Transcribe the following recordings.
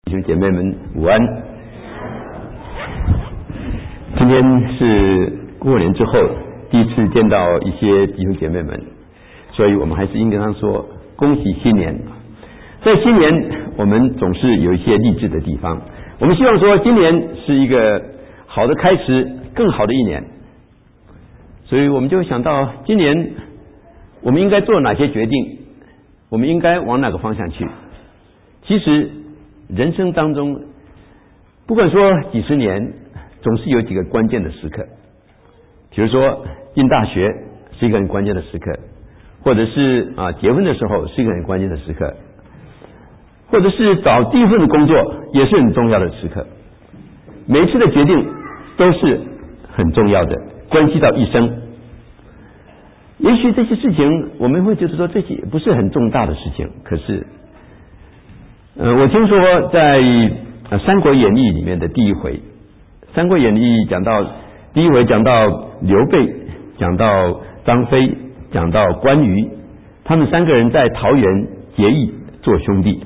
弟兄姐妹们午安。今天是过年之后第一次见到一些弟兄姐妹们，所以我们还是应该说恭喜新年。在新年我们总是有一些励志的地方，我们希望说今年是一个好的开始，更好的一年，所以我们就想到今年我们应该做哪些决定，我们应该往哪个方向去。其实人生当中不管说几十年，总是有几个关键的时刻，比如说进大学是一个很关键的时刻，或者是结婚的时候是一个很关键的时刻，或者是找第一份的工作也是很重要的时刻。每一次的决定都是很重要的，关系到一生。也许这些事情我们会觉得说这些不是很重大的事情，可是我听说在三国演义里面的第一回，三国演义讲到第一回讲到刘备，讲到张飞，讲到关羽，他们三个人在桃园结义做兄弟。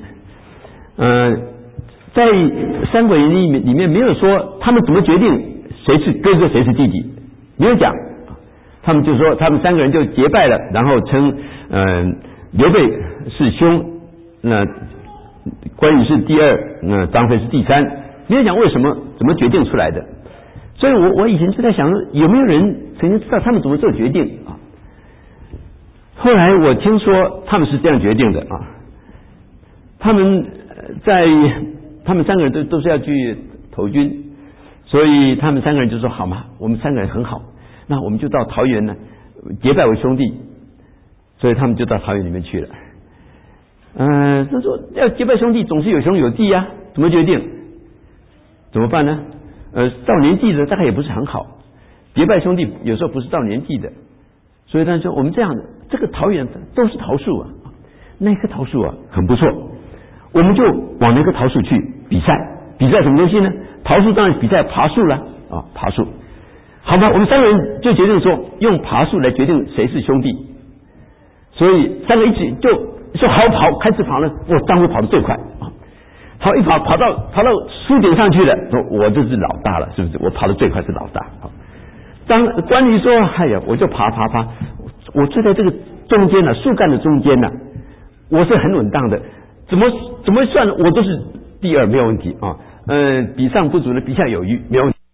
在三国演义里面没有说他们怎么决定谁是哥哥谁是弟弟，没有讲。他们就说他们三个人就结拜了，然后称刘备是兄，那关羽是第二，张飞是第三，没有讲为什么怎么决定出来的。所以我以前就在想，有没有人曾经知道他们怎么做决定啊？后来我听说他们是这样决定的啊，他们三个人都是要去投军，所以他们三个人就说好嘛，我们三个人很好，那我们就到桃园呢结拜为兄弟，所以他们就到桃园里面去了。他说要结拜兄弟总是有兄有弟啊，怎么决定？怎么办呢？到年纪的大概也不是很好，结拜兄弟有时候不是到年纪的，所以他说我们这样的，这个桃园都是桃树啊，那棵桃树啊很不错，我们就往那棵桃树去比赛。比赛什么东西呢？桃树当然比赛爬树了啊，爬树。好吧，我们三个人就决定说用爬树来决定谁是兄弟，所以三个一起就说好跑，开始跑了。张飞跑得最快啊，跑到树顶上去了，说我这是老大了，是不是？我跑得最快是老大。关羽说哎呀，我就爬，我坐在这个中间呢，树干的中间呢，我是很稳当的，怎么算我都是第二，没有问题啊。比上不足的比下有余，没有问题。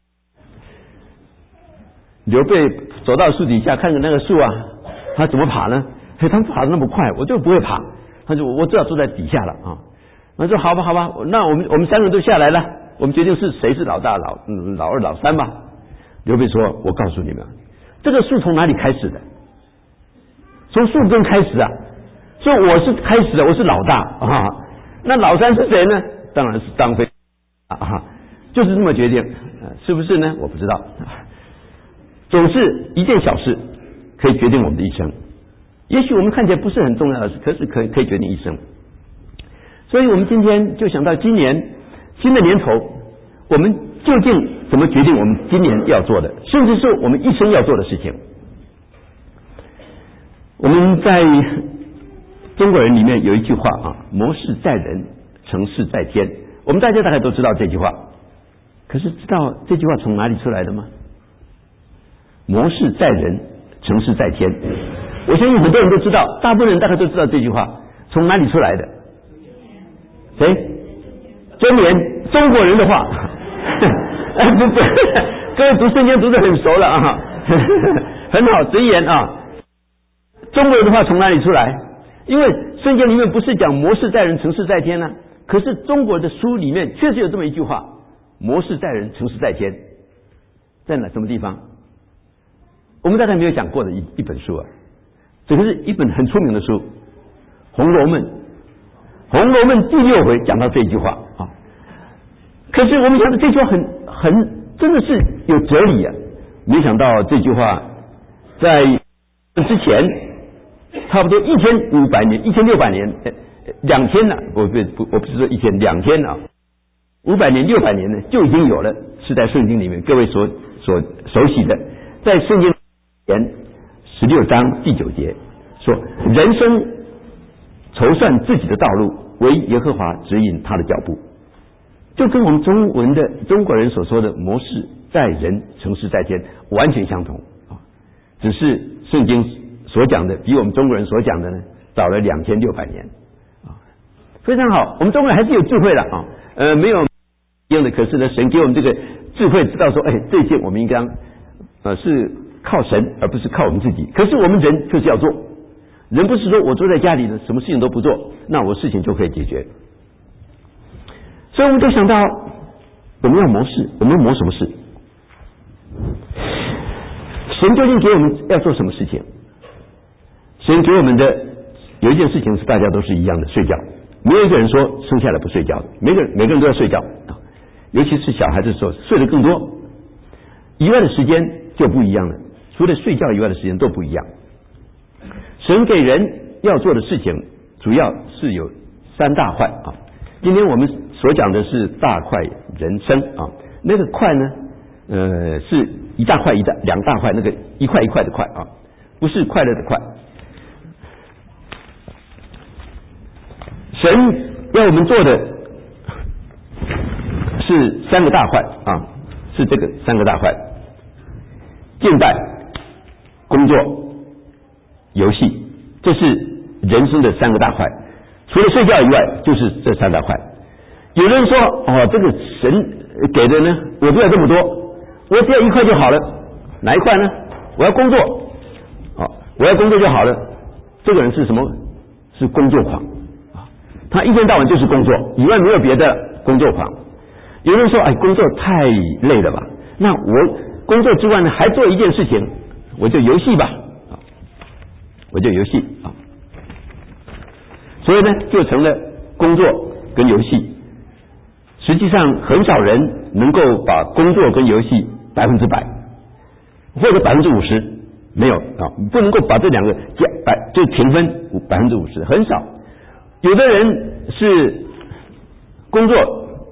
刘备走到树底下看看那个树啊，他怎么爬呢？他们爬得那么快，我就不会爬。他说我只好坐在底下了啊。他说好吧，那我们三个人都下来了，我们决定是谁是老大、老二、老三吧。刘备说我告诉你们，这个树从哪里开始的？从树根开始啊。所以我是开始的，我是老大啊。那老三是谁呢？当然是张飞啊，就是这么决定，是不是呢？我不知道。总是一件小事可以决定我们的一生，也许我们看起来不是很重要的事，可是可以决定一生。所以我们今天就想到今年新的年头，我们究竟怎么决定我们今年要做的，甚至是我们一生要做的事情。我们在中国人里面有一句话啊，谋事在人，成事在天。我们大家大概都知道这句话，可是知道这句话从哪里出来的吗？谋事在人，成事在天。我相信很多人都知道，大部分人大概都知道这句话从哪里出来的。谁？箴言，中国人的话。不，各位读圣经读得很熟了啊，很好，箴言啊。中国人的话从哪里出来？因为圣经里面不是讲谋事在人，成事在天呢？可是中国的书里面确实有这么一句话：谋事在人，成事在天。在什么地方？我们大概没有讲过的一本书啊，这个是一本很出名的书，《红楼梦》。《红楼梦》第6回讲到这句话啊。可是我们想到这句话很真的是有哲理啊，没想到这句话在之前差不多1500年、1600年、2000呢，我不是说2000啊，500年、600年呢就已经有了，是在圣经里面各位所熟悉的，在圣经前16章第9节说，人生筹算自己的道路，为耶和华指引他的脚步。 就跟我们中国人所说的模式在人，成事在天完全相同啊，只是圣经所讲的比我们中国人所讲的呢早了2600年啊，非常好，我们中国人还是有智慧的啊，没有一样的，可是呢，神给我们这个智慧，知道说，这些我们应该是靠神，而不是靠我们自己。可是我们人就是要做，人不是说我坐在家里呢，什么事情都不做，那我事情就可以解决。所以我们就想到，我们要谋事，我们谋什么事？神究竟给我们要做什么事情？神给我们的有一件事情是大家都是一样的，睡觉。没有一个人说生下来不睡觉的，每个人都要睡觉啊，尤其是小孩子的时候，睡得更多，以外的时间就不一样了，除了睡觉以外的时间都不一样。神给人要做的事情，主要是有3大块啊。今天我们所讲的是大块人生啊，那个块呢，是一大块两大块，那个一块一块的块啊，不是快乐的快。神要我们做的是3个大块啊，是这个3个大块：敬拜、工作、游戏，这是人生的3个大块。除了睡觉以外，就是这3大块。有人说，这个神给的呢，我不要这么多，我只要1块就好了。哪一块呢？我要工作，我要工作就好了。这个人是什么？是工作狂。他一天到晚就是工作，以外没有别的工作狂。有人说，工作太累了吧？那我工作之外呢，还做一件事情，我就游戏吧，我就游戏啊。所以呢，就成了工作跟游戏。实际上，很少人能够把工作跟游戏100%，或者50%，没有啊，不能够把这2个就平分50%，很少。有的人是工作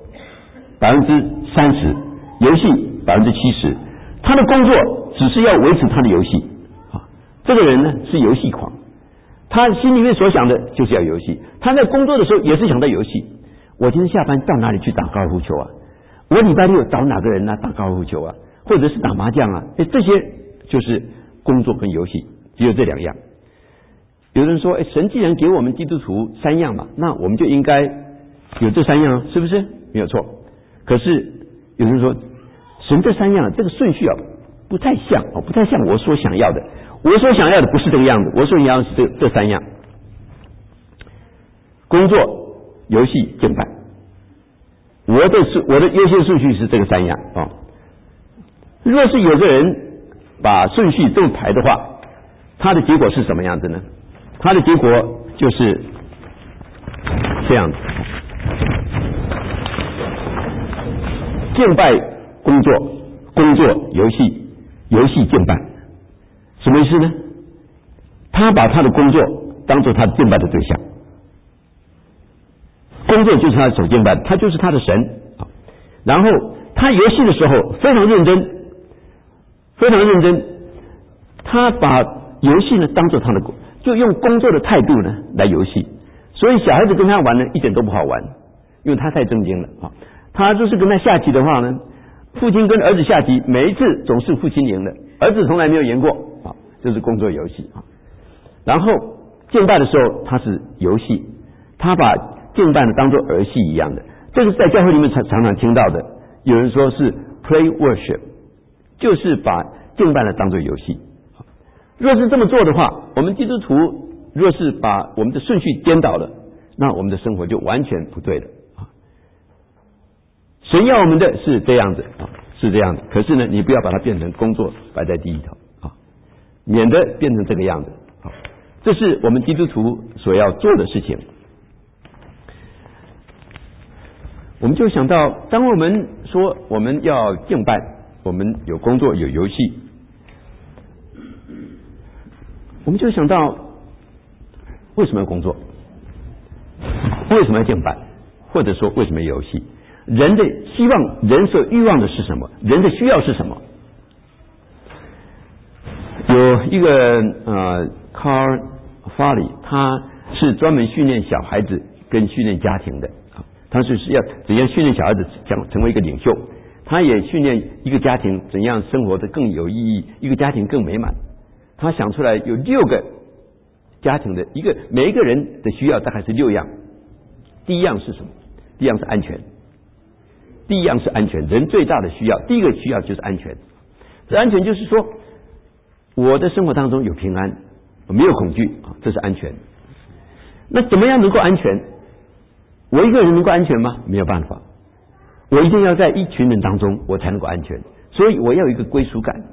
30%，游戏70%，他的工作只是要维持他的游戏啊。这个人呢是游戏狂，他心里面所想的就是要游戏，他在工作的时候也是想到游戏。我今天下班到哪里去打高尔夫球啊？我礼拜六找哪个人打高尔夫球啊？或者是打麻将啊？这些就是工作跟游戏，只有这2样。有人说，神既然给我们基督徒3样嘛，那我们就应该有这3样，是不是？没有错。可是有人说，神这3样这个顺序不太像我所想要的。我所想要的不是这个样子，我所想要的是这3样：工作、游戏、敬拜。我的优先顺序是这个3样啊。若是有个人把顺序这么排的话，他的结果是什么样子呢？他的结果就是这样子：敬拜、工作、工作、游戏、游戏、敬拜。什么意思呢？他把他的工作当作他的敬拜的对象，工作就是他所敬拜的，他就是他的神。然后他游戏的时候非常认真，非常认真，他把游戏呢当作他的，就用工作的态度呢来游戏。所以小孩子跟他玩呢一点都不好玩，因为他太正经了啊。他就是跟他下棋的话呢，父亲跟儿子下棋，每一次总是父亲赢的，儿子从来没有赢过啊，就是工作游戏啊。然后敬拜的时候他是游戏，他把敬拜呢当作儿戏一样的，这个在教会里面常常听到的。有人说是 play worship， 就是把敬拜呢当作游戏。若是这么做的话，我们基督徒若是把我们的顺序颠倒了，那我们的生活就完全不对了啊。神要我们的是这样子啊，是这样的。可是呢，你不要把它变成工作摆在第一头啊，免得变成这个样子啊。这是我们基督徒所要做的事情。我们就想到，当我们说我们要敬拜，我们有工作有游戏，我们就想到为什么要工作，为什么要敬拜，或者说为什么要游戏？人的希望，人所欲望的是什么？人的需要是什么？有一个Carl Farley， 他是专门训练小孩子跟训练家庭的。他他就是要怎样训练小孩子成为一个领袖，他也训练一个家庭怎样生活的更有意义，一个家庭更美满。他想出来有6个家庭的每一个人的需要大概是6样。第一样是什么？第一样是安全。第一样是安全，人最大的需要，第一个需要就是安全。这安全就是说，我的生活当中有平安，没有恐惧，这是安全。那怎么样能够安全？我一个人能够安全吗？没有办法，我一定要在一群人当中，我才能够安全。所以我要有一个归属感，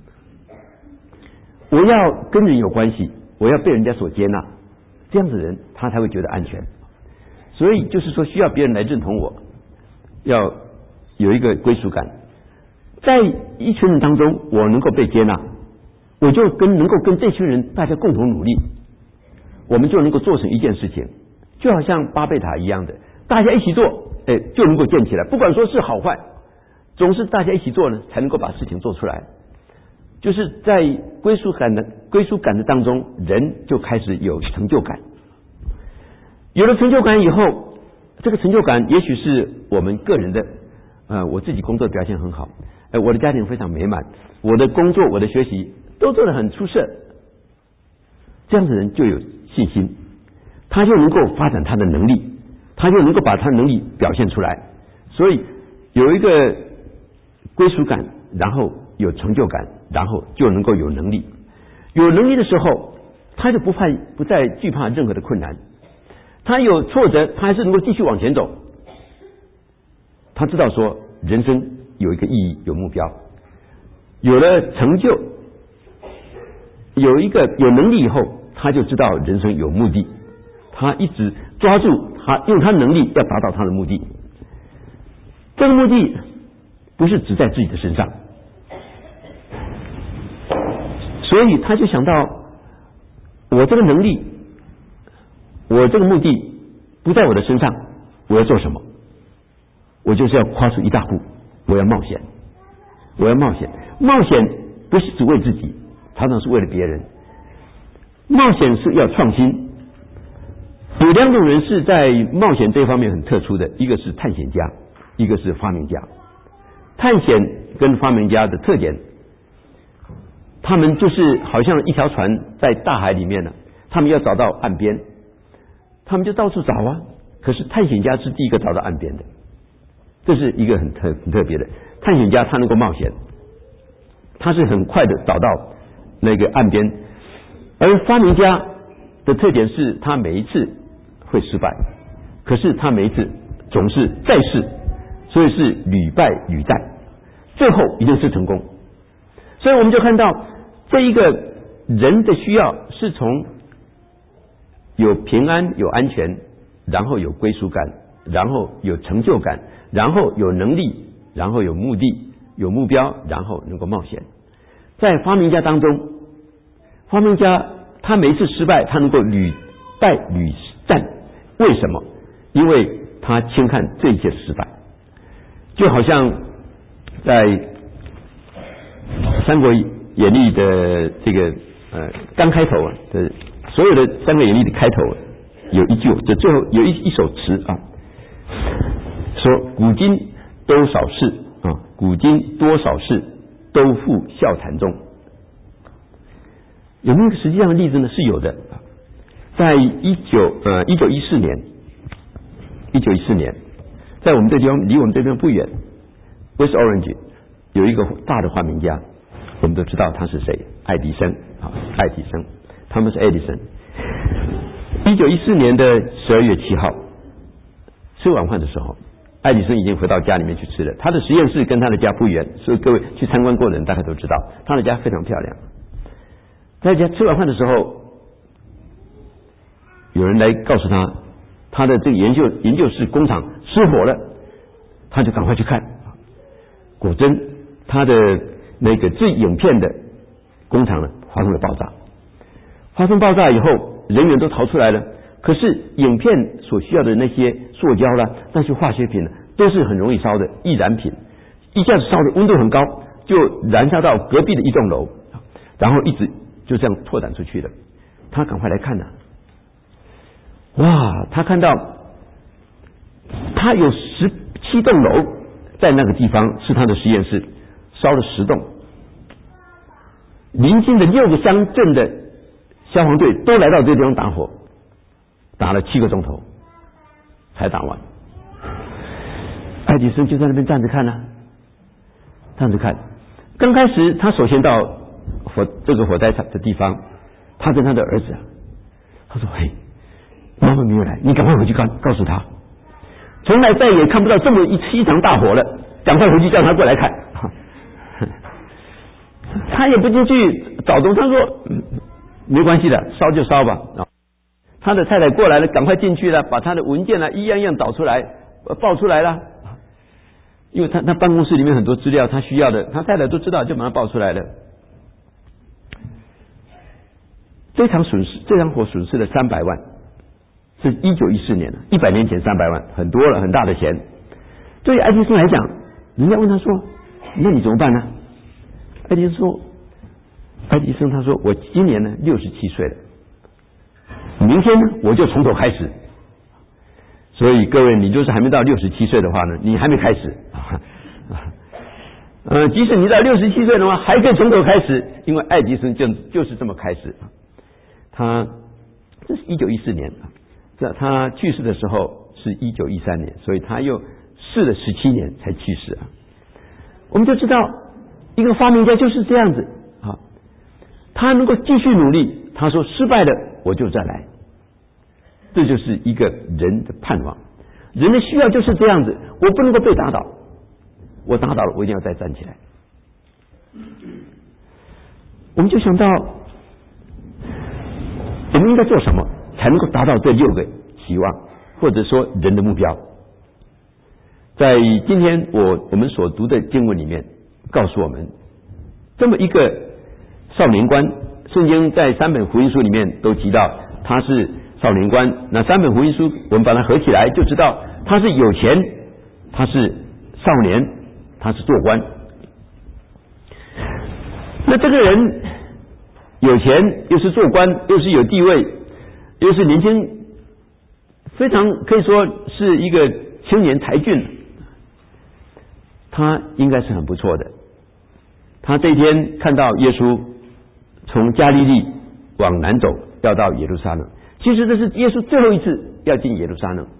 我要跟人有关系，我要被人家所接纳，这样子的人他才会觉得安全。所以就是说，需要别人来认同我，要有一个归属感。在一群人当中，我能够被接纳，我就能够跟这群人大家共同努力，我们就能够做成一件事情，就好像巴贝塔一样的，大家一起做，就能够建起来。不管说是好坏，总是大家一起做呢，才能够把事情做出来。就是在归属感的当中，人就开始有成就感。有了成就感以后，这个成就感也许是我们个人的，我自己工作表现很好，我的家庭非常美满，我的工作我的学习都做得很出色，这样的人就有信心，他就能够发展他的能力，他就能够把他的能力表现出来。所以有一个归属感，然后有成就感，然后就能够有能力。有能力的时候，他就不再惧怕任何的困难，他有挫折，他还是能够继续往前走。他知道说人生有一个意义，有目标，有了成就，有能力以后，他就知道人生有目的，他一直抓住他，用他能力要达到他的目的。这个目的不是只在自己的身上，所以他就想到，我这个能力，我这个目的不在我的身上，我要做什么？我就是要跨出一大步，我要冒险，我要冒险。冒险不是只为自己，常常是为了别人。冒险是要创新。有2种人是在冒险这方面很特殊的，一个是探险家，一个是发明家。探险跟发明家的特点，他们就是好像一条船在大海里面呢，他们要找到岸边，他们就到处找啊。可是探险家是第一个找到岸边的，这是一个很特别的。探险家他能够冒险，他是很快的找到那个岸边，而发明家的特点是他每一次会失败，可是他每一次总是再试，所以是屡败屡战，最后一定是成功。所以我们就看到这一个人的需要是从有平安有安全，然后有归属感，然后有成就感，然后有能力，然后有目的有目标，然后能够冒险。在发明家当中，发明家他每一次失败，他能够屡败屡战。为什么？因为他轻看这一切失败。就好像在《三国演义》的这个刚开头的所有的《三国演义》的开头有一句，这最后有一首词啊，说古今多少事啊，古今多少事都付笑谈中。有没有实际上的例子呢？是有的。在1914年，在我们这地方离我们这边不远 West Orange 有一个大的发明家，我们都知道他是谁，爱迪生啊，爱迪生，他们是爱迪生。1914年的12月7号吃晚饭的时候，爱迪生已经回到家里面去吃了。他的实验室跟他的家不远，所以各位去参观过的人大概都知道，他的家非常漂亮。在家吃晚饭的时候，有人来告诉他，他的这个研究室工厂失火了，他就赶快去看。果真，他的那个制影片的工厂呢发生了爆炸。发生爆炸以后，人员都逃出来了。可是影片所需要的那些塑胶啦，那些化学品呢，都是很容易烧的易燃品，一下子烧的温度很高，就燃烧到隔壁的一栋楼，然后一直就这样拓展出去了。他赶快来看呐，哇！他看到他有17栋楼，在那个地方是他的实验室，烧了10栋。邻近的6个乡镇的消防队都来到这个地方打火，打了7个钟头才打完。爱迪生就在那边站着看啊，站着看。刚开始他首先到这个火灾场的地方，他跟他的儿子他说：“嘿，妈妈没有来，你赶快回去告诉他，从来再也看不到这么一场大火了，赶快回去叫他过来看。”他也不进去找东，他说没关系的，烧就烧吧。他的太太过来了，赶快进去了，把他的文件一样样导出来，报出来了。因为他办公室里面很多资料，他需要的，他太太都知道，就把他报出来了。这场火损失了300万，是1914年100年前300万，很多了，很大的钱。对于爱迪生来讲，人家问他说：“那你怎么办呢？”爱迪生他说：“我今年呢67岁了，明天呢我就从头开始。所以各位，你就是还没到67岁的话呢，你还没开始。即使你到67岁的话，还可以从头开始，因为爱迪生就是这么开始。这是1914年，他去世的时候是1913年，所以他又试了17年才去世啊。我们就知道，一个发明家就是这样子啊，他能够继续努力。他说失败了我就再来，这就是一个人的盼望。人的需要就是这样子，我不能够被打倒，我打倒了我一定要再站起来。我们就想到我们应该做什么才能够达到这6个期望，或者说人的目标。在今天我们所读的经文里面告诉我们，这么一个少年官，圣经在3本福音书里面都提到他是少年官。那3本福音书我们把它合起来就知道，他是有钱，他是少年，他是做官。那这个人有钱，又是做官，又是有地位，又是年轻，非常可以说是一个青年才俊，他应该是很不错的。他这一天看到耶稣从加利利往南走，要到耶路撒冷。其实这是耶稣最后一次要进耶路撒冷。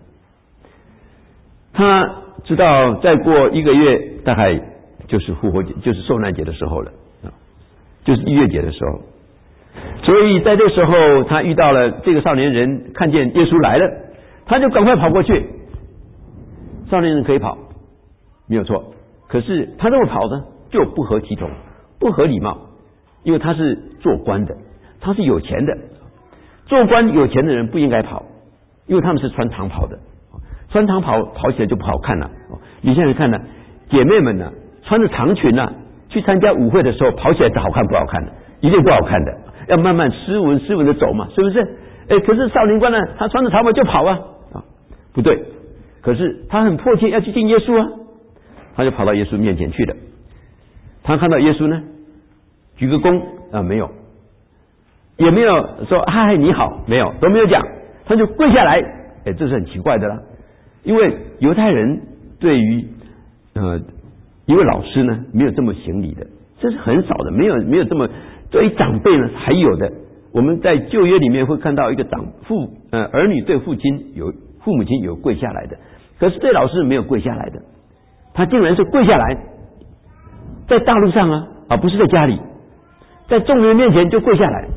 他知道再过1个月大概就是复活节，就是受难节的时候了，就是逾越节的时候。所以在这时候他遇到了这个少年人，看见耶稣来了，他就赶快跑过去。少年人可以跑没有错，可是他这么跑呢就不合体统，不合礼貌，因为他是做官的，他是有钱的。做官有钱的人不应该跑，因为他们是穿长袍的，穿长袍跑起来就不好看了。你现在看呢，姐妹们呢穿着长裙呢去参加舞会的时候，跑起来是好看不好看的，一定不好看的，要慢慢斯文的走嘛，是不是？可是少年官呢，他穿着长袍就跑啊，不对。可是他很迫切要去见耶稣啊，他就跑到耶稣面前去了。他看到耶稣呢，鞠个躬没有，也没有说嗨你好，没有，都没有讲，他就跪下来。这是很奇怪的啦，因为犹太人对于一位老师呢没有这么行礼的，这是很少的，没有这么。对于长辈呢还有的，我们在旧约里面会看到一个儿女对父母亲有跪下来的，可是对老师没有跪下来的，他竟然是跪下来，在大路上不是在家里，在众人面前就跪下来。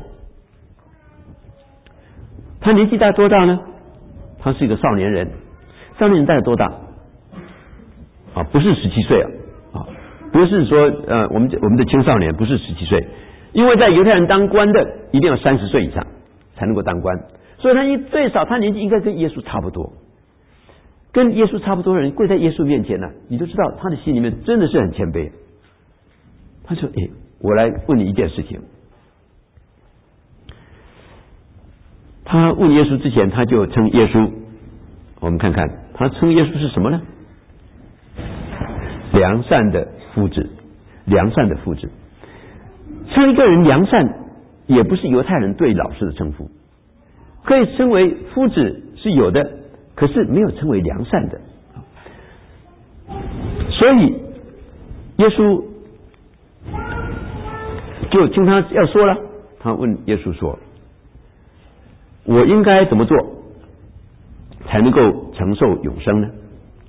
他年纪多大呢？他是一个少年人。少年人大概多大？不是17岁不是说我们的青少年不是17岁，因为在犹太人当官的一定要30岁以上才能够当官，所以他最少他年纪应该跟耶稣差不多，跟耶稣差不多的人跪在耶稣面前你就知道他的心里面真的是很谦卑。他说我来问你一件事情。他问耶稣之前他就称耶稣，我们看看他称耶稣是什么呢？良善的夫子，良善的夫子。称一个人良善也不是犹太人对老师的称呼，可以称为夫子是有的，可是没有称为良善的。 所以耶稣就听他要说了，他问耶稣说：“我应该怎么做才能够承受永生呢？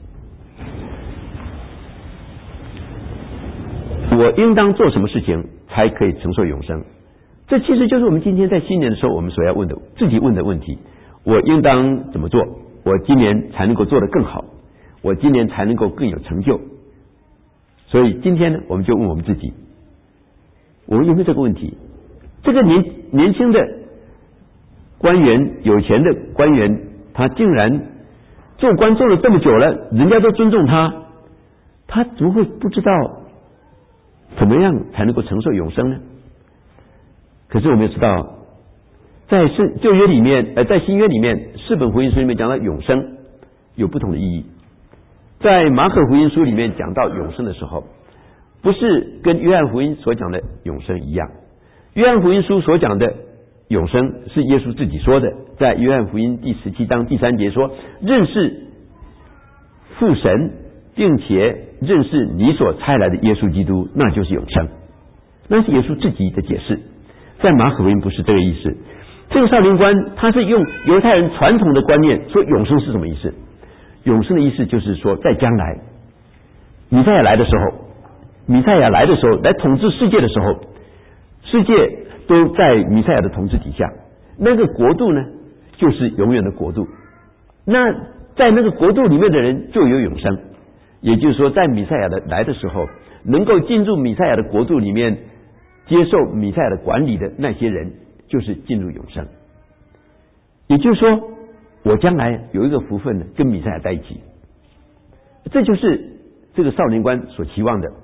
我应当做什么事情才可以承受永生？”这其实就是我们今天在新年的时候我们所要问的，自己问的问题。我应当怎么做？我今年才能够做得更好？我今年才能够更有成就？所以今天呢，我们就问我们自己，我们有没有这个问题？这个年轻的官员，有钱的官员，他竟然做官做了这么久了，人家都尊重他，他怎么会不知道怎么样才能够承受永生呢？可是我们也知道，在旧约里面，在新约里面，4本福音书里面讲到永生有不同的意义。在马可福音书里面讲到永生的时候，不是跟约翰福音所讲的永生一样。约翰福音书所讲的永生是耶稣自己说的，在约翰福音第17章第3节说：“认识父神，并且认识你所差来的耶稣基督，那就是永生。”那是耶稣自己的解释。在马可福音不是这个意思。这个少年官他是用犹太人传统的观念说永生是什么意思？永生的意思就是说，在将来弥赛亚来的时候，来统治世界的时候，世界都在弥赛亚的统治底下，那个国度呢就是永远的国度。那在那个国度里面的人就有永生，也就是说在弥赛亚来的时候，能够进入弥赛亚的国度里面接受弥赛亚的管理的那些人就是进入永生。也就是说，我将来有一个福分呢，跟弥赛亚在一起，这就是这个少年官所期望的。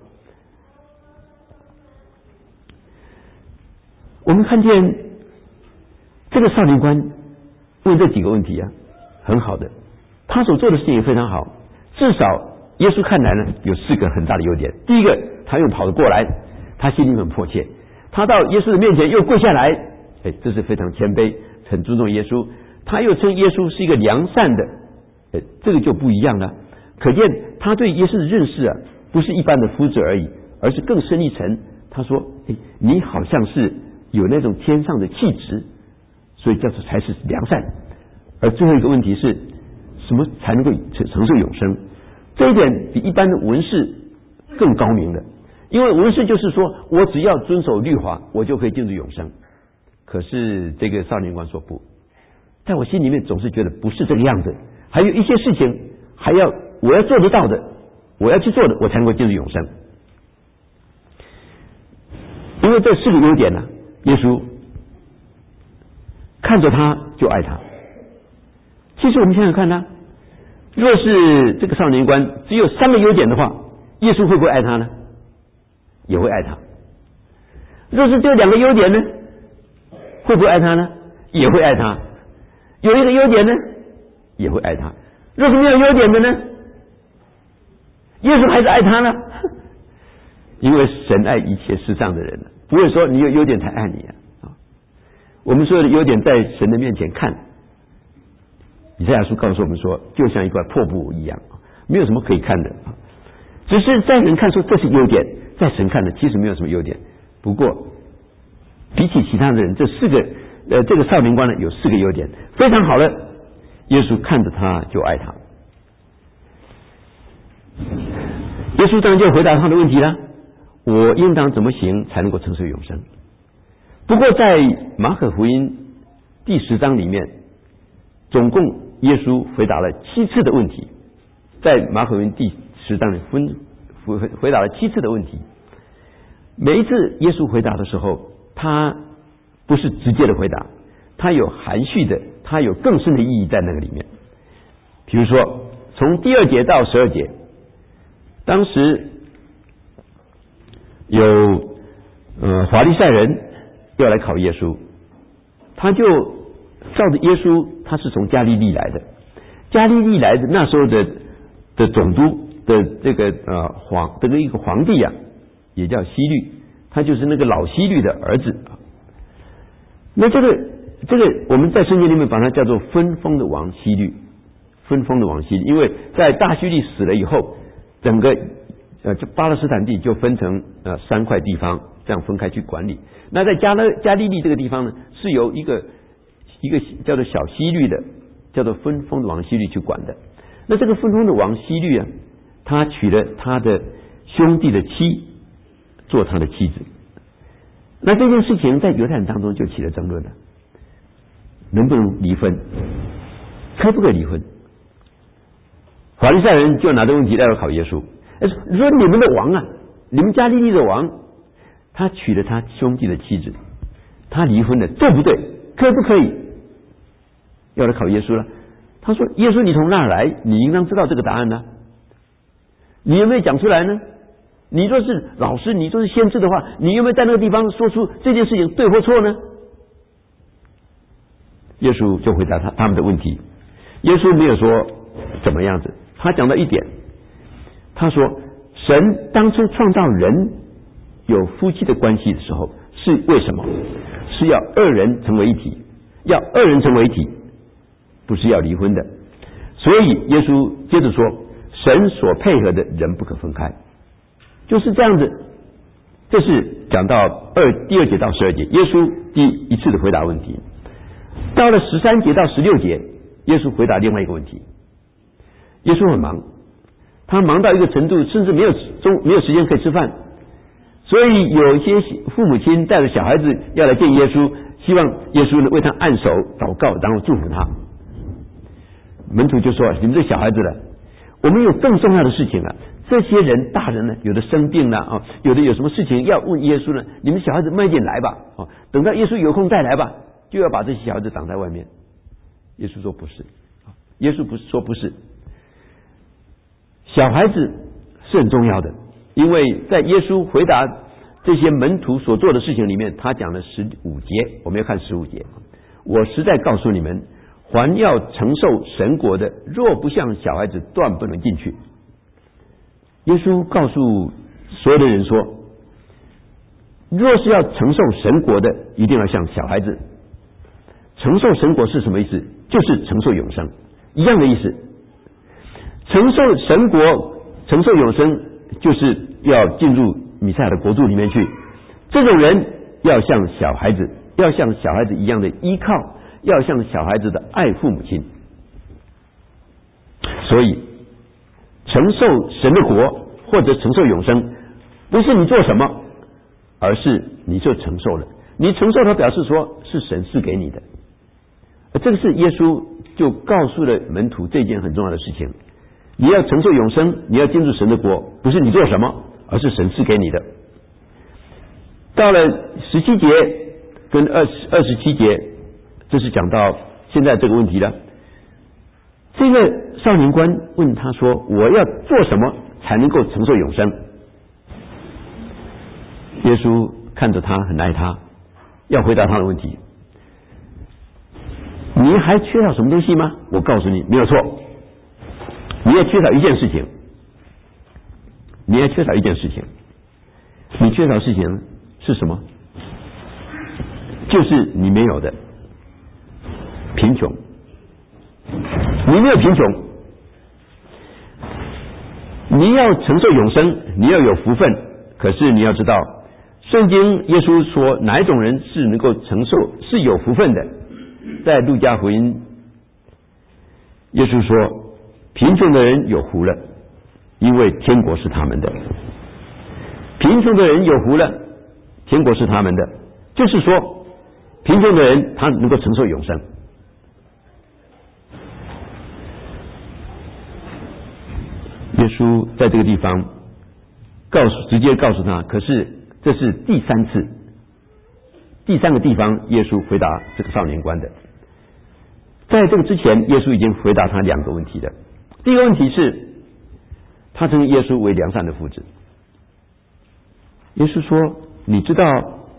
我们看见这个少年官问这几个问题啊，很好的，他所做的事情也非常好。至少耶稣看来呢，有4个很大的优点。第一个，他又跑得过来，他心里很迫切，他到耶稣的面前又跪下来，这是非常谦卑，很尊重耶稣。他又称耶稣是一个良善的，这个就不一样了。可见他对耶稣的认识啊，不是一般的夫子而已，而是更深一层。他说：“你好像是有那种天上的气质，所以叫做才是良善。”而最后一个问题是什么才能够承受永生？这一点比一般的文士更高明的，因为文士就是说我只要遵守律法，我就可以进入永生。可是这个少年官说不，在我心里面总是觉得不是这个样子，还有一些事情我要做得到的，我要去做的，我才能够进入永生。因为这4个优点呢，耶稣看着他就爱他。其实我们想想看呢，若是这个少年官只有3个优点的话，耶稣会不会爱他呢？也会爱他。若是只有2个优点呢，会不会爱他呢？也会爱他。有一个优点呢，也会爱他。若是没有优点的呢，耶稣还是爱他呢？因为神爱一切世上的人，不会说你有优点才爱你啊。我们所有的优点在神的面前看，以赛亚书告诉我们说，就像一块破布一样，没有什么可以看的。只是在人看说这是优点，在神看的其实没有什么优点。不过比起其他的人，这个少年官呢有4个优点，非常好了。耶稣看着他就爱他。耶稣当然就回答他的问题了：我应当怎么行才能够承受永生？不过在马可福音第10章里面，总共耶稣回答了7次的问题。在马可福音第10章里回答了7次的问题。每一次耶稣回答的时候，他不是直接的回答，他有含蓄的，他有更深的意义在那个里面。比如说从第2节到12节，当时有法利赛人要来考耶稣，他就照着耶稣，他是从加利利来的，加利利来的那时候的总督的这个一个皇帝啊，也叫希律，他就是那个老希律的儿子。那这个我们在圣经里面把它叫做分封的王希律，分封的王希律，因为在大希律死了以后，整个就巴勒斯坦地就分成3块地方，这样分开去管理。那在加利利这个地方呢，是由一个叫做小希律的，叫做分封的王希律去管的。那这个分封的王希律啊，他娶了他的兄弟的妻做他的妻子。那这件事情在犹太人当中就起了争论了，能不能离婚，可不可以离婚？法利赛人就拿这个问题来考耶稣，说你们的王啊，你们加利利的王，他娶了他兄弟的妻子，他离婚了，对不对？可不可以？要来考耶稣了。他说：耶稣，你从那儿来？你应当知道这个答案呢。你有没有讲出来呢？你若是老师，你若是先知的话，你有没有在那个地方说出这件事情对或错呢？耶稣就回答他们的问题。耶稣没有说怎么样子，他讲到一点，他说神当初创造人有夫妻的关系的时候，是为什么？是要2人成为一体，要2人成为一体，不是要离婚的。所以耶稣接着说，神所配合的人不可分开，就是这样子。这是讲到第2节到12节，耶稣第一次的回答问题。到了13节到16节，耶稣回答另外一个问题。耶稣很忙，他忙到一个程度，甚至没有时间可以吃饭，所以有一些父母亲带着小孩子要来见耶稣，希望耶稣呢为他按手祷告，然后祝福他。门徒就说：你们这小孩子了，我们有更重要的事情了。这些人大人呢，有的生病了有的有什么事情要问耶稣呢，你们小孩子慢一点来吧，等到耶稣有空再来吧，就要把这些小孩子挡在外面。耶稣说不是，耶稣说不是，小孩子是很重要的，因为在耶稣回答这些门徒所做的事情里面，他讲了15节，我们要看15节。我实在告诉你们，凡要承受神国的，若不像小孩子，断不能进去。耶稣告诉所有的人说，若是要承受神国的，一定要像小孩子。承受神国是什么意思？就是承受永生，一样的意思。承受神国，承受永生，就是要进入弥赛亚的国度里面去。这种人要像小孩子，要像小孩子一样的依靠，要像小孩子的爱父母亲。所以承受神的国或者承受永生，不是你做什么，而是你就承受了。你承受它表示说是神赐给你的。这个是耶稣就告诉了门徒这件很重要的事情。你要承受永生，你要进入神的国，不是你做什么，而是神赐给你的。到了17节跟27节，这是讲到现在这个问题了。这个少年官问他说，我要做什么才能够承受永生？耶稣看着他，很爱他，要回答他的问题。你还缺少什么东西吗？我告诉你，没有错，你要缺少一件事情。你要缺少一件事情。你缺少事情是什么？就是你没有的贫穷。你没有贫穷，你要承受永生，你要有福分。可是你要知道，圣经耶稣说哪一种人是能够承受，是有福分的。在路加福音，耶稣说贫穷的人有福了，因为天国是他们的。贫穷的人有福了，天国是他们的，就是说贫穷的人他能够承受永生。耶稣在这个地方直接告诉他，可是这是第3次，第3个地方耶稣回答这个少年官的。在这个之前，耶稣已经回答他2个问题了。第一个问题是，他称耶稣为良善的父子。耶稣说，你知道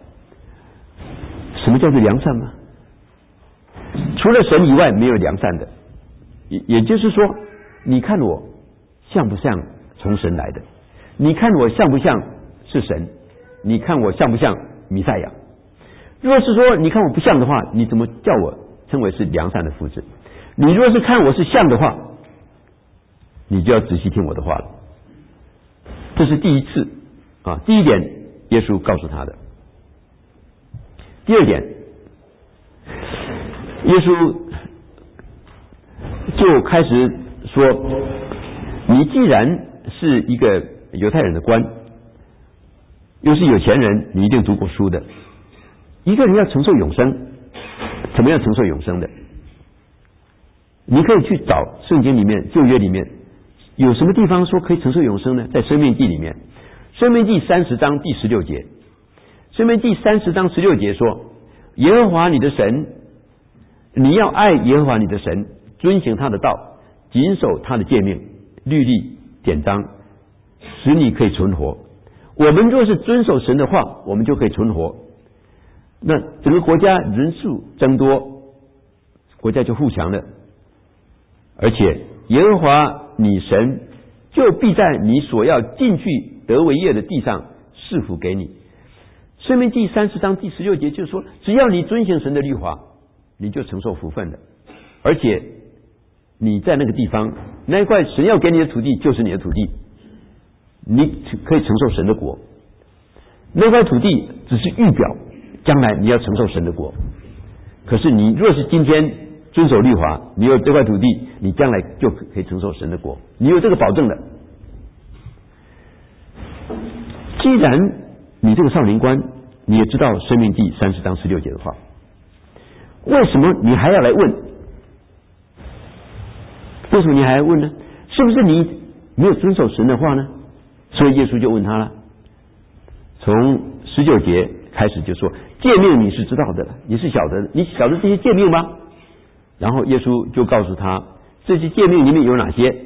什么叫做良善吗？除了神以外没有良善的。也就是说，你看我像不像从神来的？你看我像不像是神？你看我像不像弥赛亚？若是说你看我不像的话，你怎么叫我称为是良善的父子？你若是看我是像的话，你就要仔细听我的话了。这这是第一次啊，第一点耶稣告诉他的。第二点，耶稣就开始说，你既然是一个犹太人的官，又是有钱人，你一定读过书的。一个人要承受永生，怎么样承受永生的？你可以去找圣经里面，旧约里面有什么地方说可以承受永生呢？在申命记里面，申命记30章第16节，申命记30章16节说，耶和华你的神，你要爱耶和华你的神，遵行他的道，谨守他的诫命、律例、典章，使你可以存活。我们若是遵守神的话，我们就可以存活。那整个国家人数增多，国家就富强了。而且耶和华你神就必在你所要进去得为业的地上赐福给你。申命记30章第16节就是说，只要你遵行神的律法，你就承受福分的。而且你在那个地方，那一块神要给你的土地就是你的土地，你可以承受神的国。那块土地只是预表将来你要承受神的国。可是你若是今天遵守律法，你有这块土地，你将来就可以承受神的国，你有这个保证的。既然你这个少年官，你也知道申命记30章16节的话，为什么你还要来问？为什么你还要问呢？是不是你没有遵守神的话呢？所以耶稣就问他了，从19节开始就说，诫命你是知道的，你是晓得的，你晓得这些诫命吗？然后耶稣就告诉他，这些诫命里面有哪些？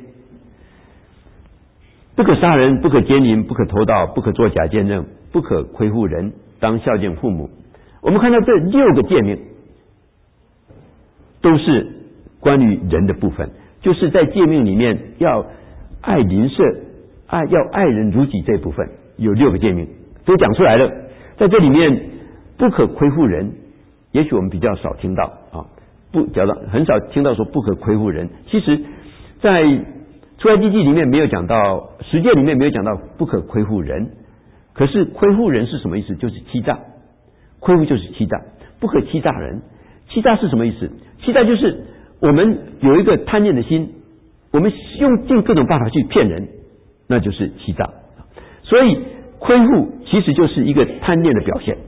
不可杀人，不可奸淫，不可偷盗，不可作假见证，不可亏负人，当孝敬父母。我们看到这6个诫命都是关于人的部分，就是在诫命里面要爱邻舍，要爱人如己这部分有6个诫命都讲出来了。在这里面不可亏负人，也许我们比较少听到啊，很少听到说不可亏负人。其实在出埃及记里面没有讲到，十诫里面没有讲到不可亏负人。可是亏负人是什么意思？就是欺诈，亏负就是欺诈，不可欺诈人。欺诈是什么意思？欺诈就是我们有一个贪念的心，我们用尽各种办法去骗人，那就是欺诈。所以亏负其实就是一个贪念的表现，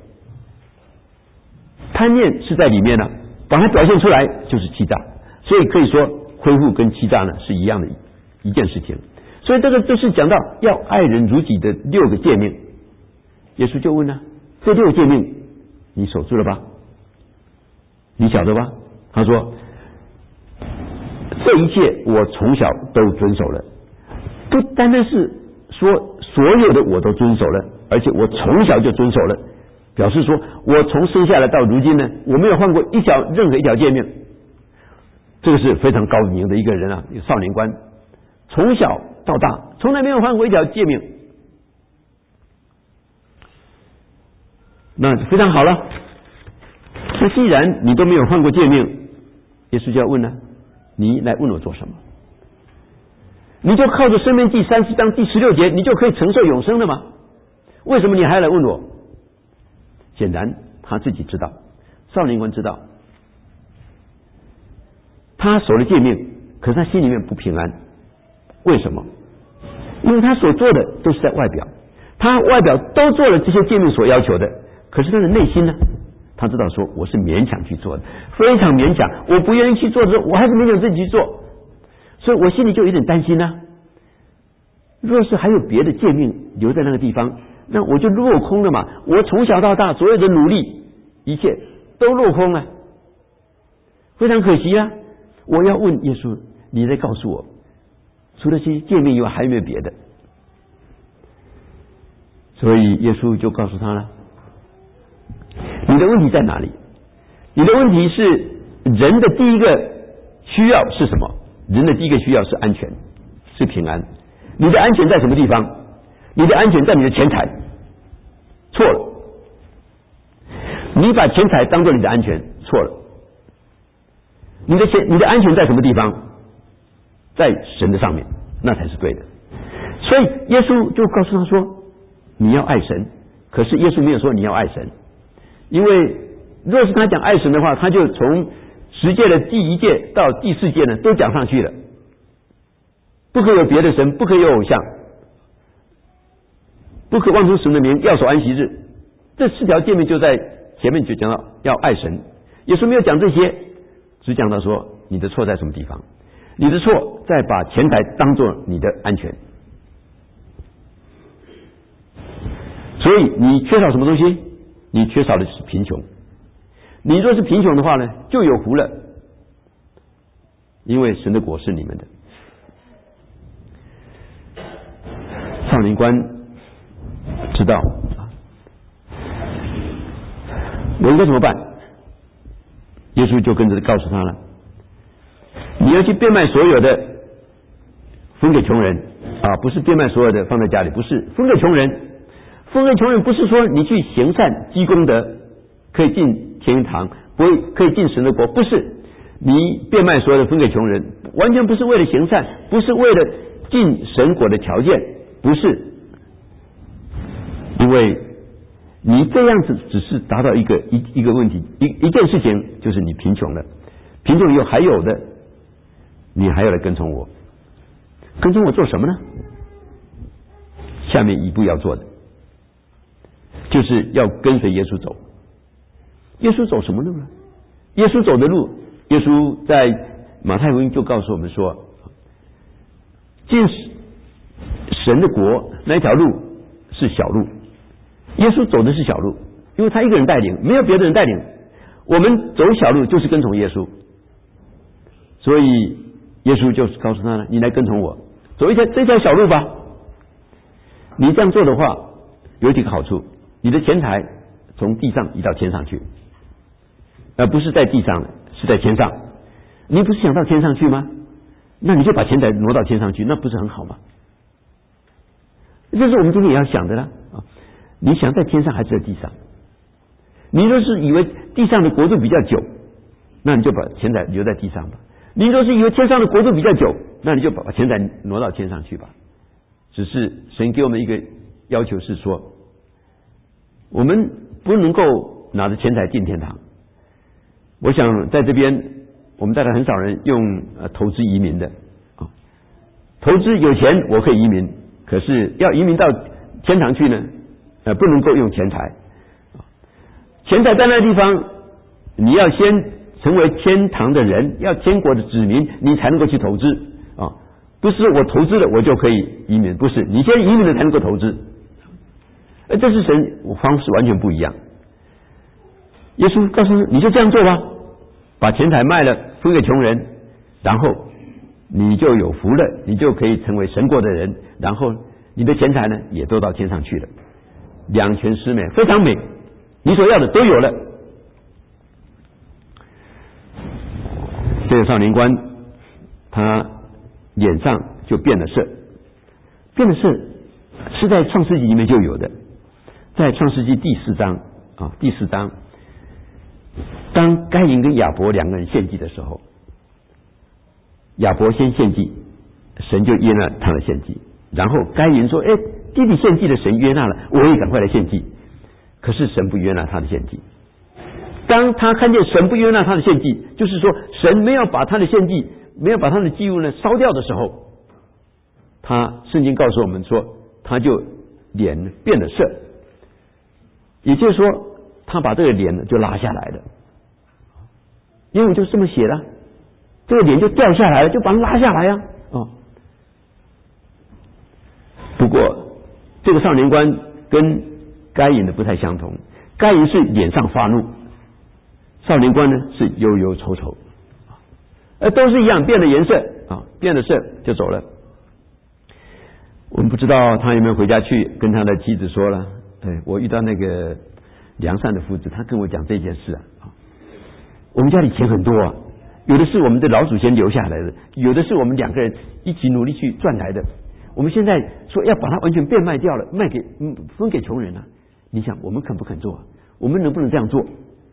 贪念是在里面呢，把它表现出来就是欺诈。所以可以说亏负跟欺诈呢是一样的一件事情。所以这个就是讲到要爱人如己的6个诫命。耶稣就问了，这6个诫命你守住了吧？你晓得吧？他说，这一切我从小都遵守了。不单单是说所有的我都遵守了，而且我从小就遵守了，表示说我从生下来到如今呢，我没有犯过任何一条诫命。这个是非常高明的一个人啊，一个少年官，从小到大从来没有犯过一条诫命，那非常好了。那既然你都没有犯过诫命，耶稣就要问了，你来问我做什么？你就靠着申命记30章第16节，你就可以承受永生的吗？为什么你还要来问我？显然他自己知道，少年官知道，他守了诫命，可是他心里面不平安。为什么？因为他所做的都是在外表，他外表都做了这些诫命所要求的，可是他的内心呢？他知道说我是勉强去做的，非常勉强，我不愿意去做的时候，我还是勉强自己去做，所以我心里就有点担心呢。若是还有别的诫命留在那个地方，那我就落空了嘛。我从小到大所有的努力，一切都落空了，非常可惜啊。我要问耶稣，你再告诉我，除了这些诫命以外，还有没有别的？所以耶稣就告诉他了，你的问题在哪里？你的问题是人的第一个需要是什么？人的第一个需要是安全，是平安。你的安全在什么地方？你的安全在你的钱财，错了。你把钱财当作你的安全，错了。你的安全在什么地方？在神的上面，那才是对的。 所以耶稣就告诉他说，你要爱神。可是耶稣没有说你要爱神，因为若是他讲爱神的话，他就从10诫的第1诫到第4诫呢都讲上去了。不可有别的神，不可有偶像，不可妄称神的名，要守安息日。这4条诫命就在前面就讲到要爱神。耶稣没有讲这些，只讲到说你的错在什么地方，你的错在把钱财当作你的安全。所以你缺少什么东西？你缺少的是贫穷。你若是贫穷的话呢，就有福了，因为神的国是你们的。少年官知道我应该怎么办，耶稣就跟着告诉他了，你要去变卖所有的分给穷人不是变卖所有的放在家里，不是分给穷人。分给穷人不是说你去行善积功德可以进天堂，不会可以进神的国，不是。你变卖所有的分给穷人，完全不是为了行善，不是为了进神国的条件，不是。因为你这样子只是达到一个问题，一件事情，就是你贫穷了，贫穷以后还有的，你还要来跟从我。跟从我做什么呢？下面一步要做的就是要跟随耶稣走。耶稣走什么路呢？耶稣走的路，耶稣在马太福音就告诉我们说，进神的国那一条路是小路。耶稣走的是小路，因为他一个人带领，没有别的人带领。我们走小路就是跟从耶稣，所以耶稣就告诉他了，你来跟从我，走这条小路吧。你这样做的话，有几个好处，你的钱财从地上移到天上去，而不是在地上，是在天上。你不是想到天上去吗？那你就把钱财挪到天上去，那不是很好吗？这是我们今天也要想的啦。你想在天上还是在地上？你若是以为地上的国度比较久，那你就把钱财留在地上吧。你若是以为天上的国度比较久，那你就把钱财挪到天上去吧。只是神给我们一个要求是说，我们不能够拿着钱财进天堂。我想在这边我们大概很少人用投资移民的投资有钱我可以移民，可是要移民到天堂去呢，不能够用钱财。钱财在那地方，你要先成为天堂的人，要天国的子民，你才能够去投资不是我投资了我就可以移民，不是，你先移民了才能够投资。这是神方式完全不一样。耶稣告诉你就这样做吧，把钱财卖了分给穷人，然后你就有福了，你就可以成为神国的人，然后你的钱财呢也都到天上去了，两全十美，非常美，你所要的都有了。这个少年官他脸上就变了色，变了色是在创世纪里面就有的，在创世纪第4章当该隐跟亚伯两个人献祭的时候，亚伯先献祭，神就悦纳他的献祭，然后该隐说弟弟献祭的神悦纳了，我也赶快来献祭。可是神不悦纳他的献祭。当他看见神不悦纳他的献祭，就是说神没有把他的献祭，没有把他的祭物呢烧掉的时候，圣经告诉我们说他就脸变了色，也就是说他把这个脸就拉下来了，因为就这么写了，这个脸就掉下来了，就把它拉下来啊。不过这个少年官跟该隐的不太相同，该隐是脸上发怒，少年官呢是忧忧愁愁，都是一样，变了颜色变了色就走了。我们不知道他有没有回家去跟他的妻子说了，我遇到那个良善的夫子，他跟我讲这件事我们家里钱很多有的是我们的老祖先留下来的，有的是我们两个人一起努力去赚来的，我们现在说要把它完全变卖掉了，分给穷人了，你想我们肯不肯做？我们能不能这样做？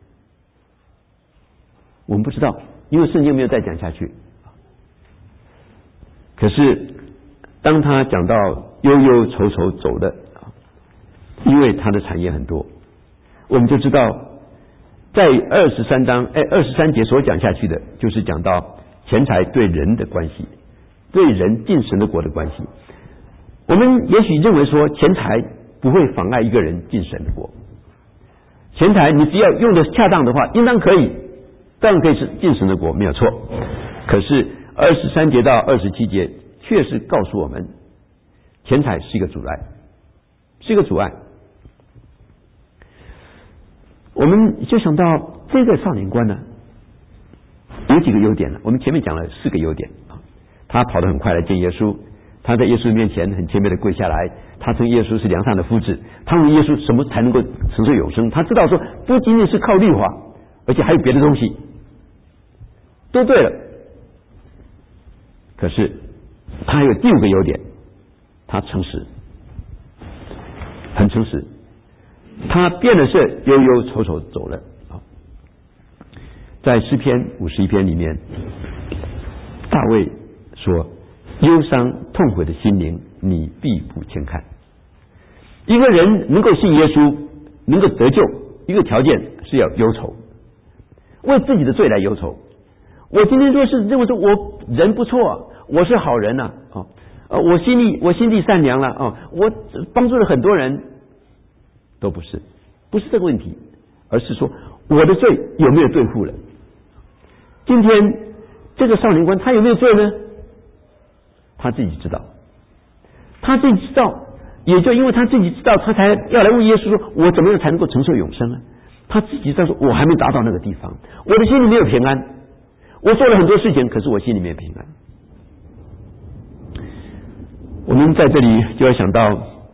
我们不知道，因为圣经没有再讲下去。可是当他讲到忧忧愁愁走的，因为他的产业很多。我们就知道在23节所讲下去的，就是讲到钱财对人的关系，对人进神的国的关系。我们也许认为说钱财不会妨碍一个人进神的国，钱财你只要用的恰当的话，应当可以，当然可以是进神的国，没有错。可是23节到27节确实告诉我们，钱财是一个阻碍，是一个阻碍。我们就想到这个少年官呢，有几个优点呢？我们前面讲了4个优点。他跑得很快来见耶稣，他在耶稣面前很谦卑的跪下来，他称耶稣是良善的夫子，他问耶稣什么才能够承受永生。他知道说不仅仅是靠律法，而且还有别的东西，都对了。可是他还有第5个优点，他诚实，很诚实。他变了色，忧忧愁愁走了。在诗篇51篇里面，大卫说：忧伤痛悔的心灵，你必不轻看。一个人能够信耶稣，能够得救，一个条件是要忧愁，为自己的罪来忧愁。我今天若是认为说我人不错，我是好人啊，我心地善良了，我帮助了很多人，都不是这个问题，而是说我的罪有没有对付了。今天这个少年官他有没有罪呢？他自己知道，也就因为他自己知道，他才要来问耶稣说：我怎么样才能够承受永生呢？他自己知道说：我还没达到那个地方，我的心里没有平安。我做了很多事情，可是我心里没有平安。我们在这里就要想到，